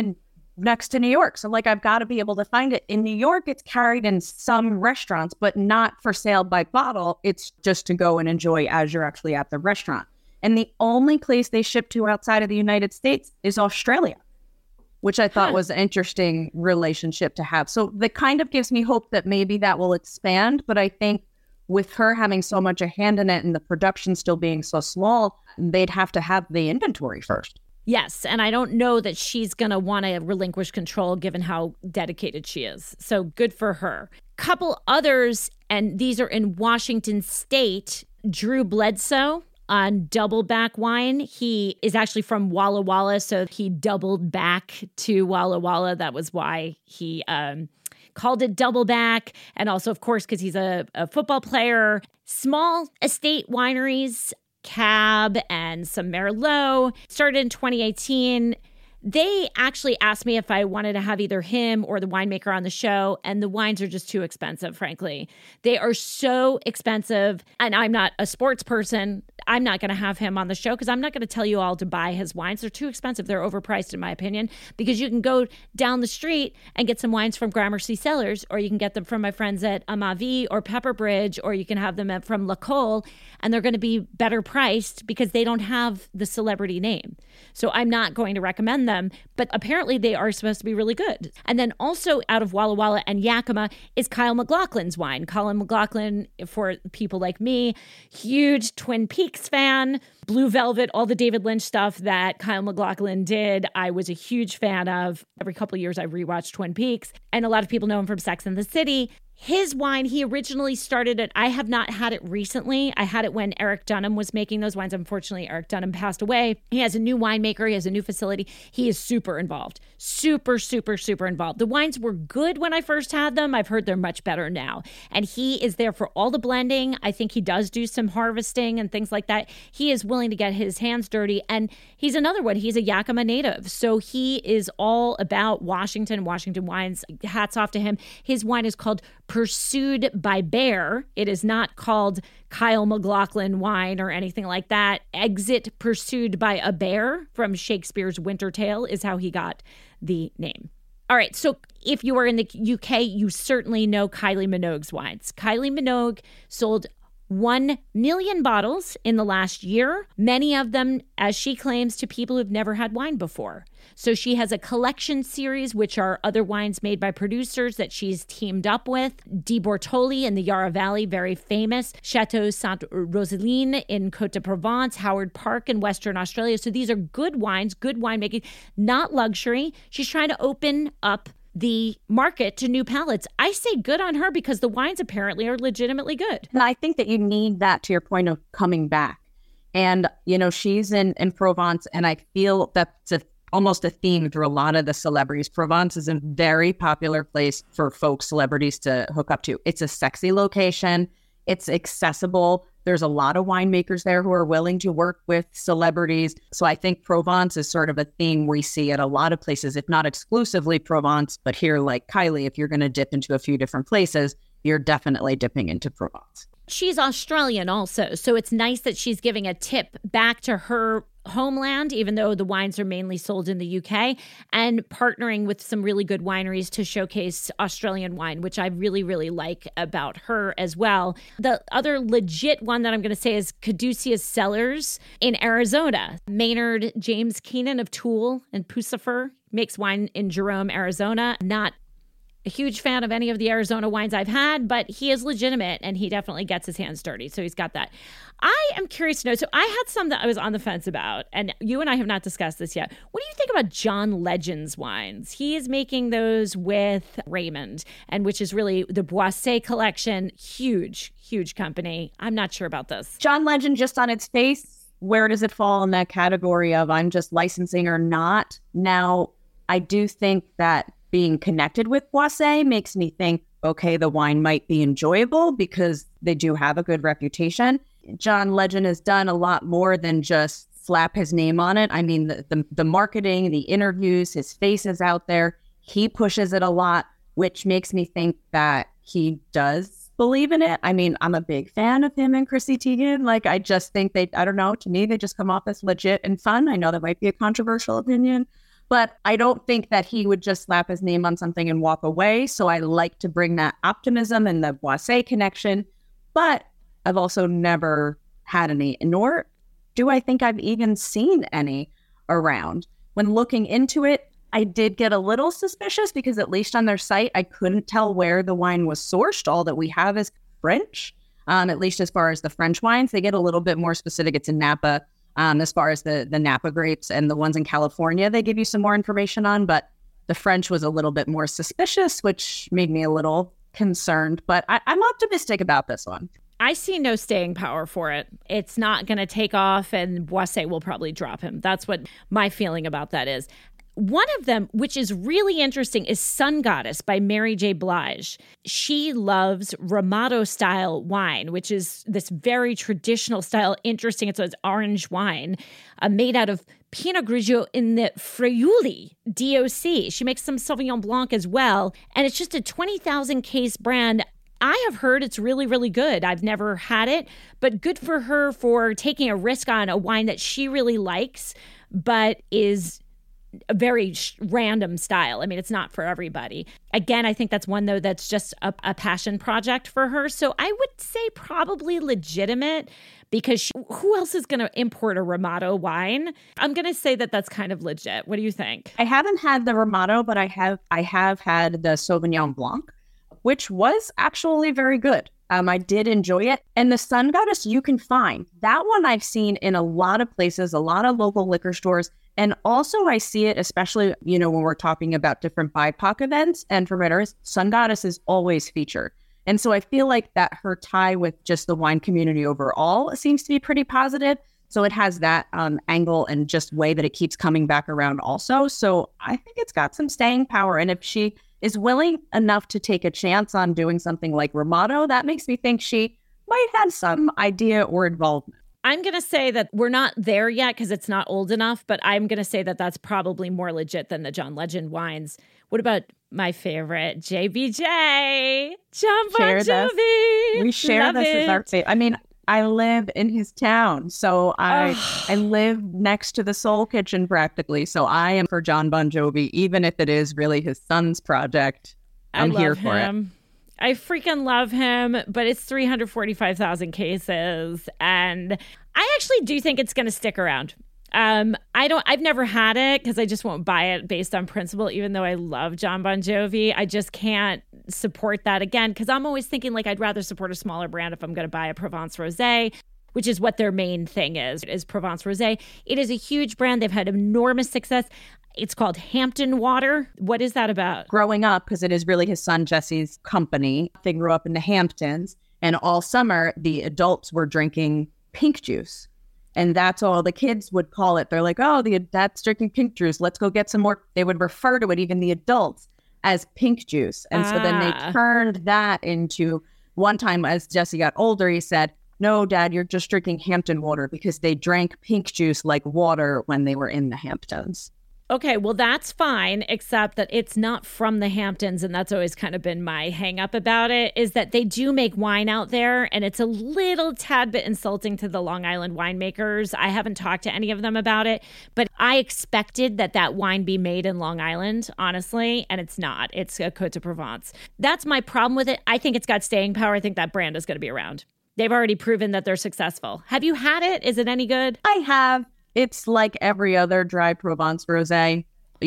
next to New York. So like, I've got to be able to find it. In New York, it's carried in some restaurants, but not for sale by bottle. It's just to go and enjoy as you're actually at the restaurant. And the only place they ship to outside of the United States is Australia, which I thought was an interesting relationship to have. So that kind of gives me hope that maybe that will expand. But I think with her having so much a hand in it and the production still being so small, they'd have to have the inventory first. Yes, and I don't know that she's going to want to relinquish control given how dedicated she is. So good for her. Couple others, and these are in Washington State. Drew Bledsoe on Double Back Wine. He is actually from Walla Walla, so he doubled back to Walla Walla. That was why he um, called it Double Back. And also, of course, because he's a, a football player. Small estate wineries, Cab and some Merlot, started in twenty eighteen. They actually asked me if I wanted to have either him or the winemaker on the show, and the wines are just too expensive, frankly. They are so expensive, and I'm not a sports person. I'm not going to have him on the show because I'm not going to tell you all to buy his wines. They're too expensive. They're overpriced, in my opinion, because you can go down the street and get some wines from Gramercy Cellars, or you can get them from my friends at Amavi or Pepperbridge, or you can have them at, from La Colle, and they're going to be better priced because they don't have the celebrity name. So I'm not going to recommend them, but apparently they are supposed to be really good. And then also out of Walla Walla and Yakima is Kyle MacLachlan's wine. Kyle MacLachlan, for people like me, huge Twin Peaks fan, Blue Velvet, all the David Lynch stuff that Kyle MacLachlan did, I was a huge fan of. Every couple of years I rewatched Twin Peaks, and a lot of people know him from Sex and the City. His wine, he originally started it. I have not had it recently. I had it when Eric Dunham was making those wines. Unfortunately, Eric Dunham passed away. He has a new winemaker. He has a new facility. He is super involved. Super, super, super involved. The wines were good when I first had them. I've heard they're much better now. And he is there for all the blending. I think he does do some harvesting and things like that. He is willing to get his hands dirty. And he's another one. He's a Yakima native. So he is all about Washington, Washington wines. Hats off to him. His wine is called Pursued by Bear. It is not called Kyle MacLachlan wine or anything like that. Exit Pursued by a Bear from Shakespeare's Winter Tale is how he got the name. All right, so if you are in the U K, you certainly know Kylie Minogue's wines. Kylie Minogue sold one million bottles in the last year, many of them, as she claims, to people who've never had wine before. So she has a collection series, which are other wines made by producers that she's teamed up with. Di Bortoli in the Yarra Valley, very famous. Chateau Sainte Rosaline in Côte de Provence. Howard Park in Western Australia. So these are good wines, good winemaking, not luxury. She's trying to open up the market to new palates. I say good on her because the wines apparently are legitimately good. And I think that you need that, to your point of coming back. And, you know, she's in, in Provence, and I feel that's a, almost a theme through a lot of the celebrities. Provence is a very popular place for folks, celebrities to hook up to. It's a sexy location. It's accessible. There's a lot of winemakers there who are willing to work with celebrities. So I think Provence is sort of a theme we see at a lot of places, if not exclusively Provence, but here, like Kylie, if you're going to dip into a few different places, you're definitely dipping into Provence. She's Australian also, so it's nice that she's giving a tip back to her homeland, even though the wines are mainly sold in the U K, and partnering with some really good wineries to showcase Australian wine, which I really, really like about her as well. The other legit one that I'm going to say is Caduceus Cellars in Arizona. Maynard James Keenan of Tool and Pucifer makes wine in Jerome, Arizona. Not a huge fan of any of the Arizona wines I've had, but he is legitimate and he definitely gets his hands dirty. So he's got that. I am curious to know. So I had some that I was on the fence about, and you and I have not discussed this yet. What do you think about John Legend's wines? He is making those with Raymond, and which is really the Boisset collection. Huge, huge company. I'm not sure about this. John Legend, just on its face, where does it fall in that category of I'm just licensing or not? Now, I do think that being connected with Boisset makes me think, okay, the wine might be enjoyable because they do have a good reputation. John Legend has done a lot more than just slap his name on it. I mean, the, the, the marketing, the interviews, his face is out there. He pushes it a lot, which makes me think that he does believe in it. I mean, I'm a big fan of him and Chrissy Teigen. Like, I just think they, I don't know, to me, they just come off as legit and fun. I know that might be a controversial opinion, But I don't think that he would just slap his name on something and walk away. So I like to bring that optimism and the Boisset connection. But I've also never had any, nor do I think I've even seen any around. When looking into it, I did get a little suspicious because at least on their site, I couldn't tell where the wine was sourced. All that we have is French, um, at least as far as the French wines. They get a little bit more specific. It's in Napa. Um, as far as the, the Napa grapes and the ones in California, they give you some more information on, but the French was a little bit more suspicious, which made me a little concerned, but I, I'm optimistic about this one. I see no staying power for it. It's not going to take off, and Boisset will probably drop him. That's what my feeling about that is. One of them, which is really interesting, is Sun Goddess by Mary J. Blige. She loves Ramato-style wine, which is this very traditional style. Interesting. It's an orange wine uh, made out of Pinot Grigio in the Friuli D O C. She makes some Sauvignon Blanc as well, and it's just a twenty thousand case brand. I have heard it's really, really good. I've never had it, but good for her for taking a risk on a wine that she really likes, but is a very sh- random style. I mean, it's not for everybody. Again, I think that's one, though, that's just a, a passion project for her. So I would say probably legitimate because she, who else is going to import a Ramato wine? I'm going to say that that's kind of legit. What do you think? I haven't had the Ramato, but I have I have had the Sauvignon Blanc, which was actually very good. Um, I did enjoy it. And the Sun Goddess you can find. That one I've seen in a lot of places, a lot of local liquor stores. And also I see it, especially, you know, when we're talking about different B I P O C events and fermenters, Sun Goddess is always featured. And so I feel like that her tie with just the wine community overall seems to be pretty positive. So it has that um, angle and just way that it keeps coming back around also. So I think it's got some staying power. And if she is willing enough to take a chance on doing something like Ramato, that makes me think she might have some idea or involvement. I'm going to say that we're not there yet because it's not old enough, but I'm going to say that that's probably more legit than the John Legend wines. What about my favorite, J B J? John Bon Share Jovi. This. We share Love this it. as our favorite. I mean, I live in his town, so I I live next to the Soul Kitchen practically. So I am for John Bon Jovi, even if it is really his son's project. I'm I love here for him. it. I freaking love him, but it's three hundred forty-five thousand cases. And I actually do think it's going to stick around. Um, I don't, I've never had it because I just won't buy it based on principle, even though I love John Bon Jovi. I just can't support that again because I'm always thinking like I'd rather support a smaller brand if I'm going to buy a Provence Rosé, which is what their main thing is, is Provence Rosé. It is a huge brand. They've had enormous success. It's called Hampton Water. What is that about? Growing up, because it is really his son Jesse's company, they grew up in the Hamptons, and all summer the adults were drinking pink juice. And that's all the kids would call it. They're like, oh, the that's drinking pink juice. Let's go get some more. They would refer to it, even the adults, as pink juice. And so then Ah. they turned that into, one time as Jesse got older, he said, no, Dad, you're just drinking Hampton water, because they drank pink juice like water when they were in the Hamptons. Okay, well, that's fine, except that it's not from the Hamptons, and that's always kind of been my hang up about it, is that they do make wine out there, and it's a little tad bit insulting to the Long Island winemakers. I haven't talked to any of them about it, but I expected that that wine be made in Long Island, honestly, and it's not. It's a Côte de Provence. That's my problem with it. I think it's got staying power. I think that brand is going to be around. They've already proven that they're successful. Have you had it? Is it any good? I have. It's like every other dry Provence rosé.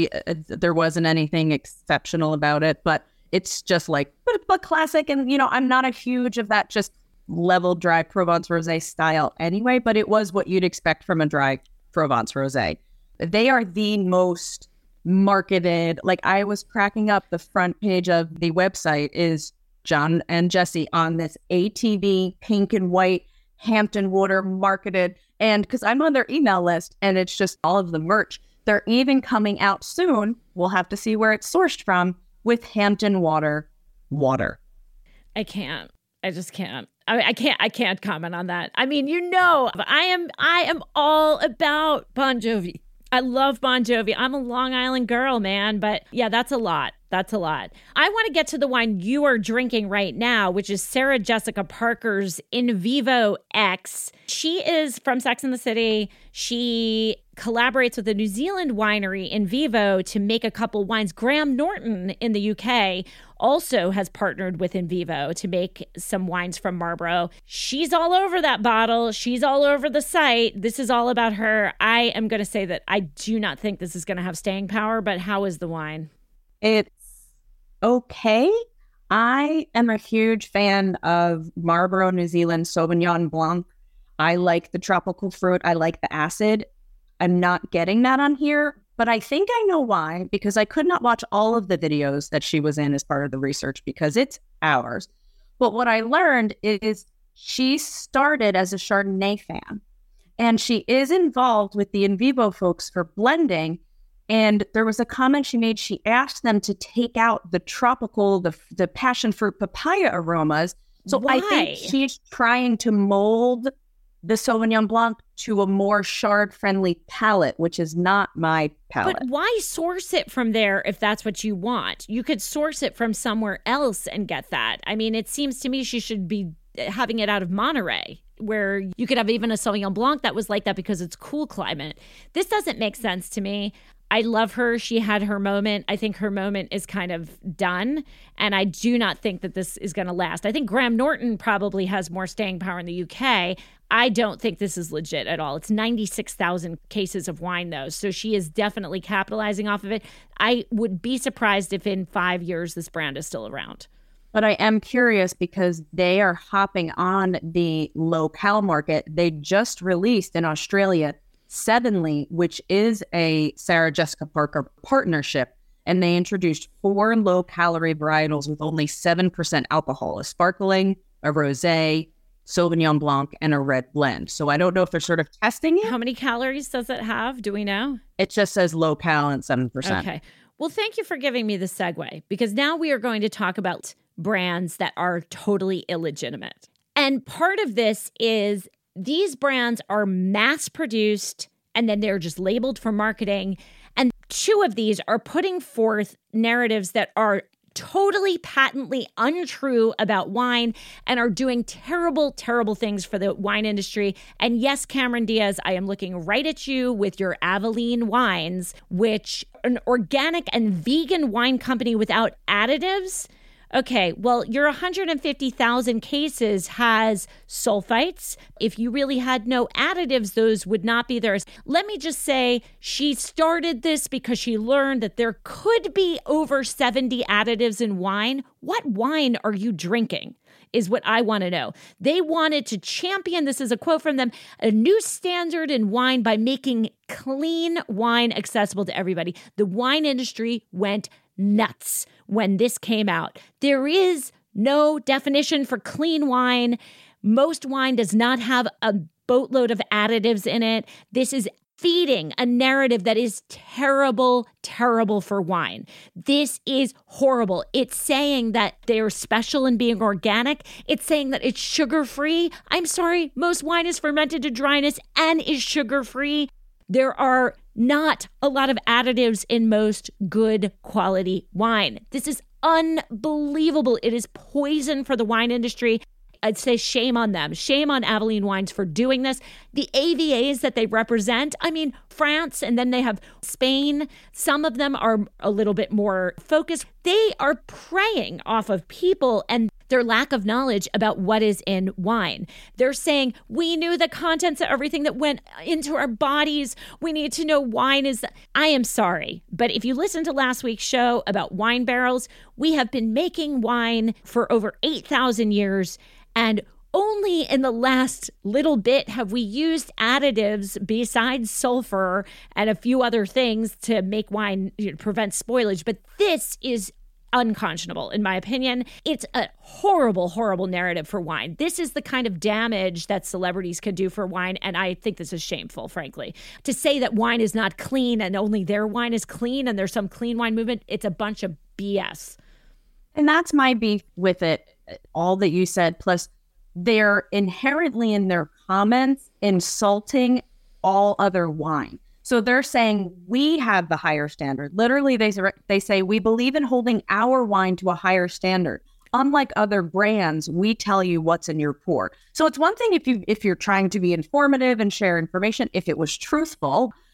There wasn't anything exceptional about it, but it's just like, but, but classic. And, you know, I'm not a huge of that just level dry Provence rosé style anyway, but it was what you'd expect from a dry Provence rosé. They are the most marketed. Like, I was cracking up, the front page of the website is John and Jesse on this A T V pink and white Hampton water marketed. And because I'm on their email list, and it's just all of the merch. They're even coming out soon. We'll have to see where it's sourced from, with Hampton water water. I can't. I just can't. I, I can't. I can't comment on that. I mean, you know, I am. I am all about Bon Jovi. I love Bon Jovi. I'm a Long Island girl, man. But yeah, that's a lot. That's a lot. I want to get to the wine you are drinking right now, which is Sarah Jessica Parker's In Vivo X. She is from Sex and the City. She collaborates with a New Zealand winery, In Vivo, to make a couple wines. Graham Norton in the U K also has partnered with In Vivo to make some wines from Marlborough. She's all over that bottle. She's all over the site. This is all about her. I am going to say that I do not think this is going to have staying power, but how is the wine? It's okay. I am a huge fan of Marlborough New Zealand Sauvignon Blanc. I like the tropical fruit. I like the acid. I'm not getting that on here, but I think I know why, because I could not watch all of the videos that she was in as part of the research because it's hours. But what I learned is she started as a Chardonnay fan, and she is involved with the In Vivo folks for blending. And there was a comment she made. She asked them to take out the tropical, the, the passion fruit papaya aromas. So Why? I think she's trying to mold the Sauvignon Blanc to a more Chard-friendly palate, which is not my palate. But why source it from there if that's what you want? You could source it from somewhere else and get that. I mean, it seems to me she should be having it out of Monterey, where you could have even a Sauvignon Blanc that was like that because it's cool climate. This doesn't make sense to me. I love her. She had her moment. I think her moment is kind of done. And I do not think that this is going to last. I think Graham Norton probably has more staying power in the U K. I don't think this is legit at all. It's ninety-six thousand cases of wine, though. So she is definitely capitalizing off of it. I would be surprised if in five years this brand is still around. But I am curious because they are hopping on the low-cal market. They just released in Australia Sevenly, which is a Sarah Jessica Parker partnership, and they introduced four low-calorie varietals with only seven percent alcohol, a sparkling, a rosé, Sauvignon Blanc, and a red blend. So I don't know if they're sort of testing it. How many calories does it have? Do we know? It just says low-cal and seven percent. Okay. Well, thank you for giving me the segue, because now we are going to talk about brands that are totally illegitimate. And part of this is these brands are mass-produced and then they're just labeled for marketing. And two of these are putting forth narratives that are totally patently untrue about wine and are doing terrible, terrible things for the wine industry. And yes, Cameron Diaz, I am looking right at you with your Aveline Wines, which an organic and vegan wine company without additives. Okay, well, your one hundred fifty thousand cases has sulfites. If you really had no additives, those would not be there. Let me just say, she started this because she learned that there could be over seventy additives in wine. What wine are you drinking? Is what I want to know. They wanted to champion, this is a quote from them, a new standard in wine by making clean wine accessible to everybody. The wine industry went nuts when this came out. There is no definition for clean wine. Most wine does not have a boatload of additives in it. This is feeding a narrative that is terrible, terrible for wine. This is horrible. It's saying that they're special in being organic. It's saying that it's sugar-free. I'm sorry, most wine is fermented to dryness and is sugar-free. There are not a lot of additives in most good quality wine. This is unbelievable. It is poison for the wine industry. I'd say shame on them. Shame on Aveline Wines for doing this. The A V As that they represent, I mean, France, and then they have Spain. Some of them are a little bit more focused. They are preying off of people and their lack of knowledge about what is in wine. They're saying, we knew the contents of everything that went into our bodies. We need to know wine is... I am sorry, but if you listen to last week's show about wine barrels, we have been making wine for over eight thousand years, and only in the last little bit have we used additives besides sulfur and a few other things to make wine, you know, prevent spoilage. But this is unconscionable, in my opinion. It's a horrible, horrible narrative for wine. This is the kind of damage that celebrities can do for wine, and I think this is shameful, frankly. To say that wine is not clean and only their wine is clean and there's some clean wine movement, it's a bunch of B S. And that's my beef with it, all that you said, plus they're inherently in their comments insulting all other wine. So they're saying we have the higher standard. Literally, they, they say we believe in holding our wine to a higher standard. Unlike other brands, we tell you what's in your pour. So it's one thing if you if you're trying to be informative and share information, if it was truthful,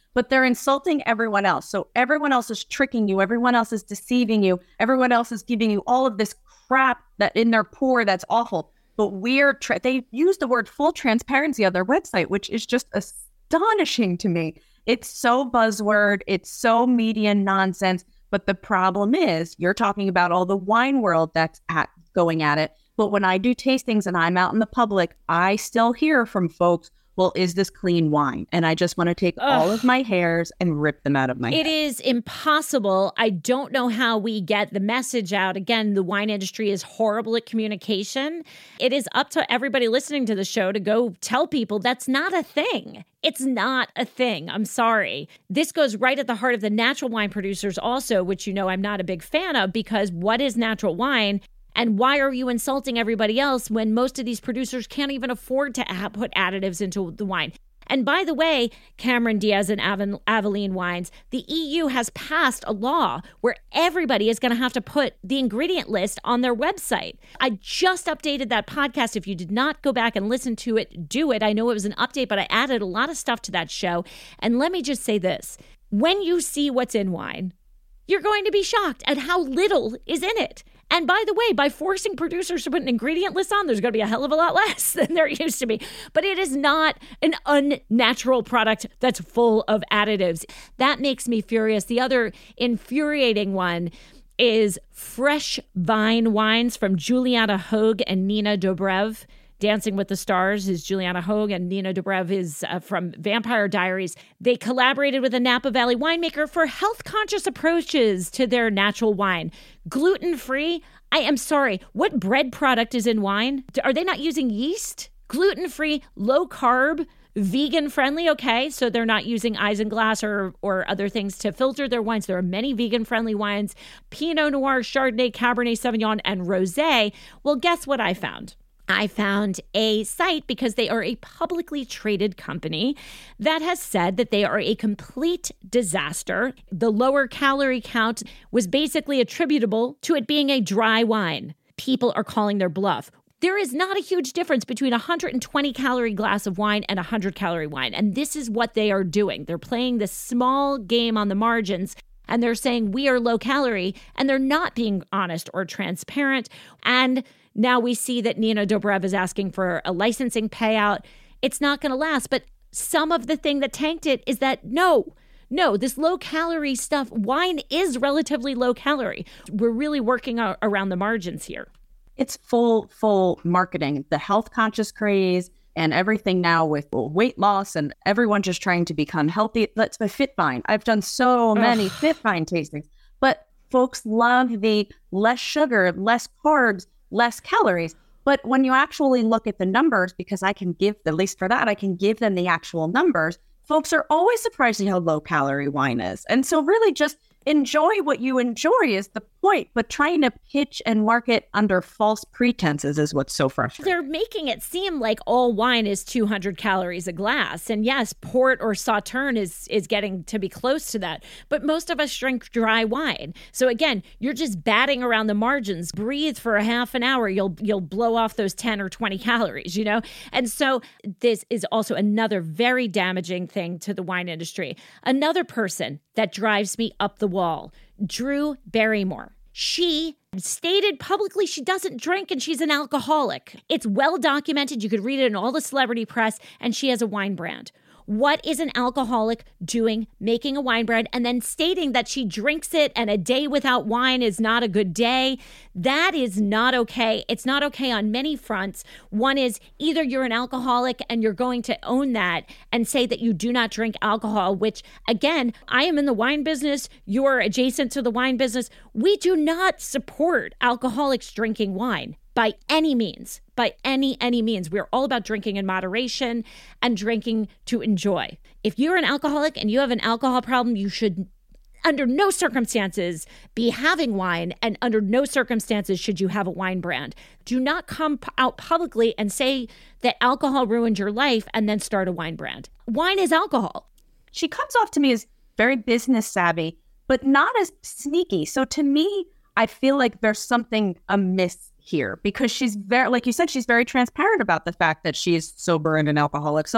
but they're insulting everyone else. So everyone else is tricking you. Everyone else is deceiving you. Everyone else is giving you all of this crap that in their pour that's awful. But we're, tra- they use the word full transparency on their website, which is just astonishing to me. It's so buzzword. It's so media nonsense. But the problem is you're talking about all the wine world that's at, going at it. But when I do tastings and I'm out in the public, I still hear from folks, well, is this clean wine? And I just want to take Ugh. all of my hairs and rip them out of my It head. is impossible. I don't know how we get the message out. Again, the wine industry is horrible at communication. It is up to everybody listening to the show to go tell people that's not a thing. It's not a thing. I'm sorry. This goes right at the heart of the natural wine producers also, which you know I'm not a big fan of, because what is natural wine? And why are you insulting everybody else when most of these producers can't even afford to ha- put additives into the wine? And by the way, Cameron Diaz and Av- Aveline Wines, the E U has passed a law where everybody is going to have to put the ingredient list on their website. I just updated that podcast. If you did not go back and listen to it, do it. I know it was an update, but I added a lot of stuff to that show. And let me just say this. When you see what's in wine, you're going to be shocked at how little is in it. And by the way, by forcing producers to put an ingredient list on, there's going to be a hell of a lot less than there used to be. But it is not an unnatural product that's full of additives. That makes me furious. The other infuriating one is Fresh Vine Wines from Juliana Hogue and Nina Dobrev. Dancing with the Stars is Juliana Hogue, and Nina Dobrev is uh, from Vampire Diaries. They collaborated with a Napa Valley winemaker for health-conscious approaches to their natural wine. Gluten-free? I am sorry, what bread product is in wine? Are they not using yeast? Gluten-free, low-carb, vegan-friendly, okay, so they're not using isinglass or, or other things to filter their wines. There are many vegan-friendly wines, Pinot Noir, Chardonnay, Cabernet Sauvignon, and Rosé. Well, guess what I found? I found a site, because they are a publicly traded company, that has said that they are a complete disaster. The lower calorie count was basically attributable to it being a dry wine. People are calling their bluff. There is not a huge difference between a one hundred twenty calorie glass of wine and a one hundred calorie wine. And this is what they are doing. They're playing this small game on the margins. And they're saying we are low calorie, and they're not being honest or transparent. And now we see that Nina Dobrev is asking for a licensing payout. It's not going to last. But some of the thing that tanked it is that no, no, this low calorie stuff, wine is relatively low calorie. We're really working a- around the margins here. It's full, full marketing, the health conscious craze and everything now with weight loss and everyone just trying to become healthy. Let's be FitVine. I've done so many Ugh. FitVine tastings, but folks love the less sugar, less carbs, less calories. But when you actually look at the numbers, because I can give, at least for that, I can give them the actual numbers, folks are always surprised at how low calorie wine is. And so really just enjoy what you enjoy is the point, but trying to pitch and market under false pretenses is what's so frustrating. They're making it seem like all wine is two hundred calories a glass. And yes, port or Sauterne is, is getting to be close to that. But most of us drink dry wine. So again, you're just batting around the margins. Breathe for a half an hour. You'll, you'll blow off those ten or twenty calories, you know? And so this is also another very damaging thing to the wine industry. Another person that drives me up the wall, Drew Barrymore. She stated publicly she doesn't drink and she's an alcoholic. It's well documented. You could read it in all the celebrity press, and she has a wine brand. What is an alcoholic doing making a wine brand and then stating that she drinks it and a day without wine is not a good day? That is not okay. It's not okay on many fronts. One is either you're an alcoholic and you're going to own that and say that you do not drink alcohol, which again, I am in the wine business. You're adjacent to the wine business. We do not support alcoholics drinking wine. By any means, by any, any means. We're all about drinking in moderation and drinking to enjoy. If you're an alcoholic and you have an alcohol problem, you should, under no circumstances, be having wine, and under no circumstances should you have a wine brand. Do not come p- out publicly and say that alcohol ruined your life and then start a wine brand. Wine is alcohol. She comes off to me as very business savvy, but not as sneaky. So to me, I feel like there's something amiss here, because she's very, like you said, she's very transparent about the fact that she's sober and an alcoholic. So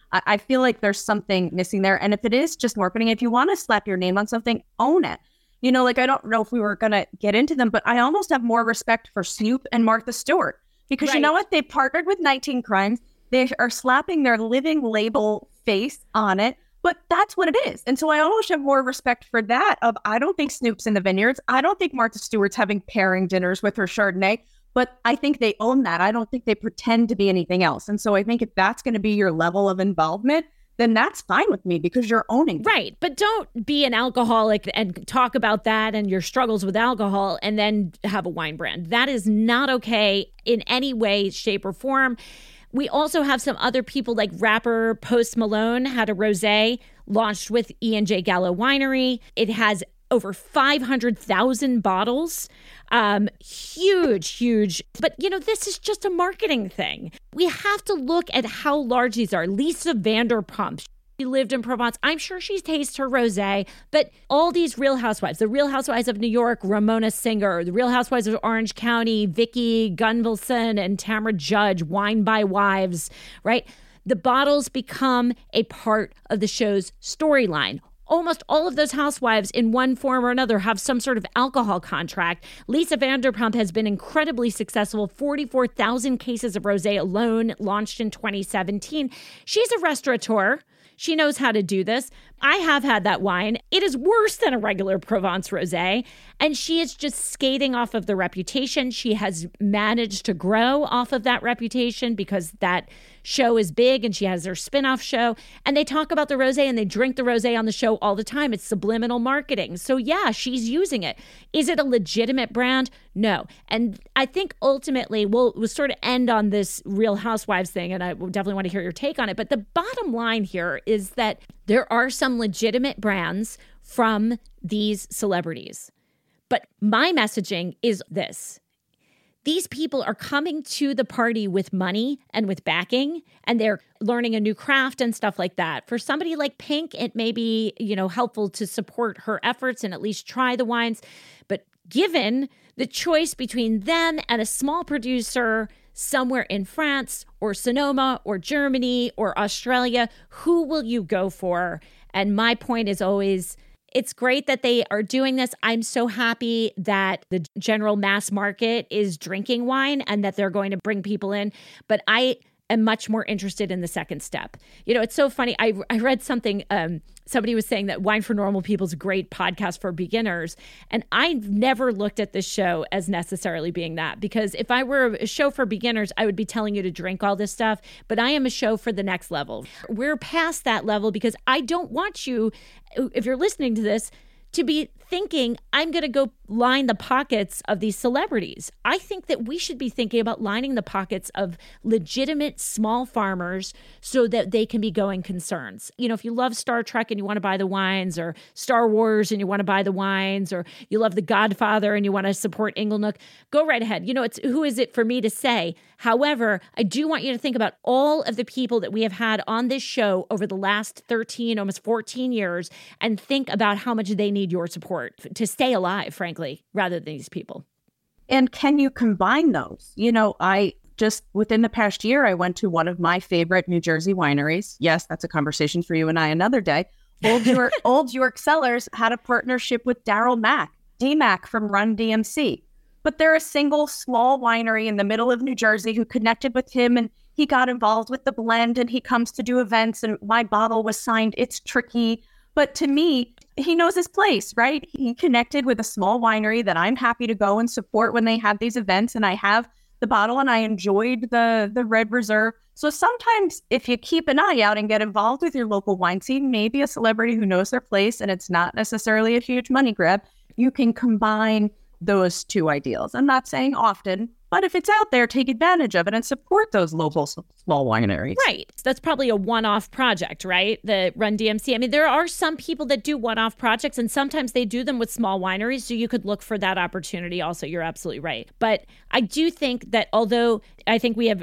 I, I feel like there's something missing there. And if it is just marketing, if you want to slap your name on something, own it. You know, like, I don't know if we were going to get into them, but I almost have more respect for Snoop and Martha Stewart because right. you know what? They partnered with nineteen Crimes. They are slapping their living label face on it, but that's what it is. And so I almost have more respect for that of, I don't think Snoop's in the vineyards. I don't think Martha Stewart's having pairing dinners with her Chardonnay, but I think they own that. I don't think they pretend to be anything else. And so I think if that's going to be your level of involvement, then that's fine with me because you're owning it. Right. But don't be an alcoholic and talk about that and your struggles with alcohol and then have a wine brand. That is not okay in any way, shape, or form. We also have some other people like rapper Post Malone had a rosé launched with E and J Gallo Winery. It has over five hundred thousand bottles. Um, huge, huge. But, you know, this is just a marketing thing. We have to look at how large these are. Lisa Vanderpump, she lived in Provence. I'm sure she's tasted her rosé, but all these Real Housewives, the Real Housewives of New York, Ramona Singer, the Real Housewives of Orange County, Vicky Gunvalson and Tamara Judge, Wine by Wives, right? The bottles become a part of the show's storyline. Almost all of those housewives in one form or another have some sort of alcohol contract. Lisa Vanderpump has been incredibly successful. forty-four thousand cases of rosé alone launched in twenty seventeen. She's a restaurateur. She knows how to do this. I have had that wine. It is worse than a regular Provence rosé. And she is just skating off of the reputation. She has managed to grow off of that reputation because that show is big and she has her spin-off show. And they talk about the rosé and they drink the rosé on the show all the time. It's subliminal marketing. So yeah, she's using it. Is it a legitimate brand? No. And I think ultimately we'll, we'll sort of end on this Real Housewives thing, and I definitely want to hear your take on it. But the bottom line here is that there are some legitimate brands from these celebrities. But my messaging is this. These people are coming to the party with money and with backing, and they're learning a new craft and stuff like that. For somebody like Pink, it may be, you know, helpful to support her efforts and at least try the wines. But given the choice between them and a small producer somewhere in France or Sonoma or Germany or Australia, who will you go for? And my point is always, it's great that they are doing this. I'm so happy that the general mass market is drinking wine and that they're going to bring people in. But I am much more interested in the second step. You know, it's so funny. I, I read something, um, somebody was saying that Wine for Normal People is a great podcast for beginners. And I've never looked at this show as necessarily being that, because if I were a show for beginners, I would be telling you to drink all this stuff. But I am a show for the next level. We're past that level because I don't want you, if you're listening to this, to be thinking, I'm going to go line the pockets of these celebrities. I think that we should be thinking about lining the pockets of legitimate small farmers so that they can be going concerns. You know, if you love Star Trek and you want to buy the wines, or Star Wars and you want to buy the wines, or you love The Godfather and you want to support Inglenook, go right ahead. You know, it's who is it for me to say? However, I do want you to think about all of the people that we have had on this show over the last thirteen, almost fourteen years, and think about how much they need your support to stay alive, frankly, rather than these people. And can you combine those? You know, I just within the past year, I went to one of my favorite New Jersey wineries. Yes, that's a conversation for you and I another day. Old York, Old York Cellars had a partnership with Daryl Mack, D Mac from Run D M C. But they're a single small winery in the middle of New Jersey who connected with him, and he got involved with the blend, and he comes to do events, and my bottle was signed. It's tricky. But to me, he knows his place, right? He connected with a small winery that I'm happy to go and support when they have these events. And I have the bottle and I enjoyed the, the Red Reserve. So sometimes if you keep an eye out and get involved with your local wine scene, maybe a celebrity who knows their place and it's not necessarily a huge money grab, you can combine those two ideals. I'm not saying often, but if it's out there, take advantage of it and support those local small wineries. Right. That's probably a one-off project, right? The Run D M C. I mean, there are some people that do one-off projects, and sometimes they do them with small wineries. So you could look for that opportunity also. You're absolutely right. But I do think that although I think we have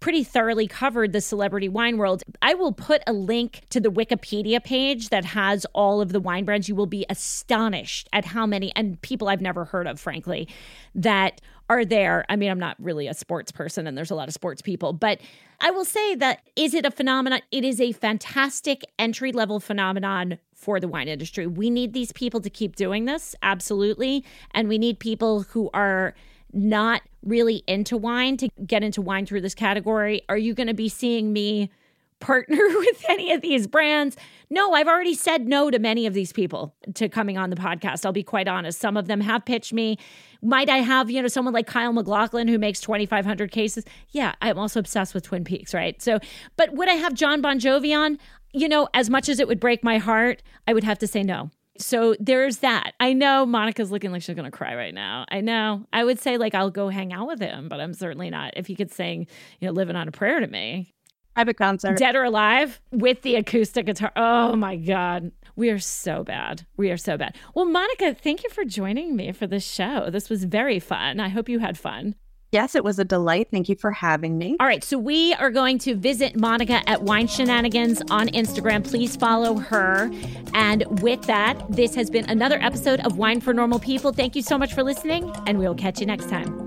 pretty thoroughly covered the celebrity wine world. I will put a link to the Wikipedia page that has all of the wine brands. You will be astonished at how many, and people I've never heard of, frankly, that are there. I mean, I'm not really a sports person and there's a lot of sports people, but I will say that, is it a phenomenon? It is a fantastic entry-level phenomenon for the wine industry. We need these people to keep doing this, absolutely. And we need people who are not really into wine to get into wine through this category. Are you going to be seeing me partner with any of these brands? No, I've already said no to many of these people to coming on the podcast. I'll be quite honest. Some of them have pitched me. Might I have, you know, someone like Kyle MacLachlan who makes twenty-five hundred cases? Yeah, I'm also obsessed with Twin Peaks, right? So, but would I have John Bon Jovi on? You know, as much as it would break my heart, I would have to say no. So there's that. I know Monica's looking like she's going to cry right now. I know. I would say, like, I'll go hang out with him, but I'm certainly not. If he could sing, you know, Living on a Prayer to me. Private concert. Dead or Alive with the acoustic guitar. Oh, my God. We are so bad. We are so bad. Well, Monica, thank you for joining me for this show. This was very fun. I hope you had fun. Yes, it was a delight. Thank you for having me. All right, so we are going to visit Monica at Wine Shenanigans on Instagram. Please follow her. And with that, this has been another episode of Wine for Normal People. Thank you so much for listening, and we'll catch you next time.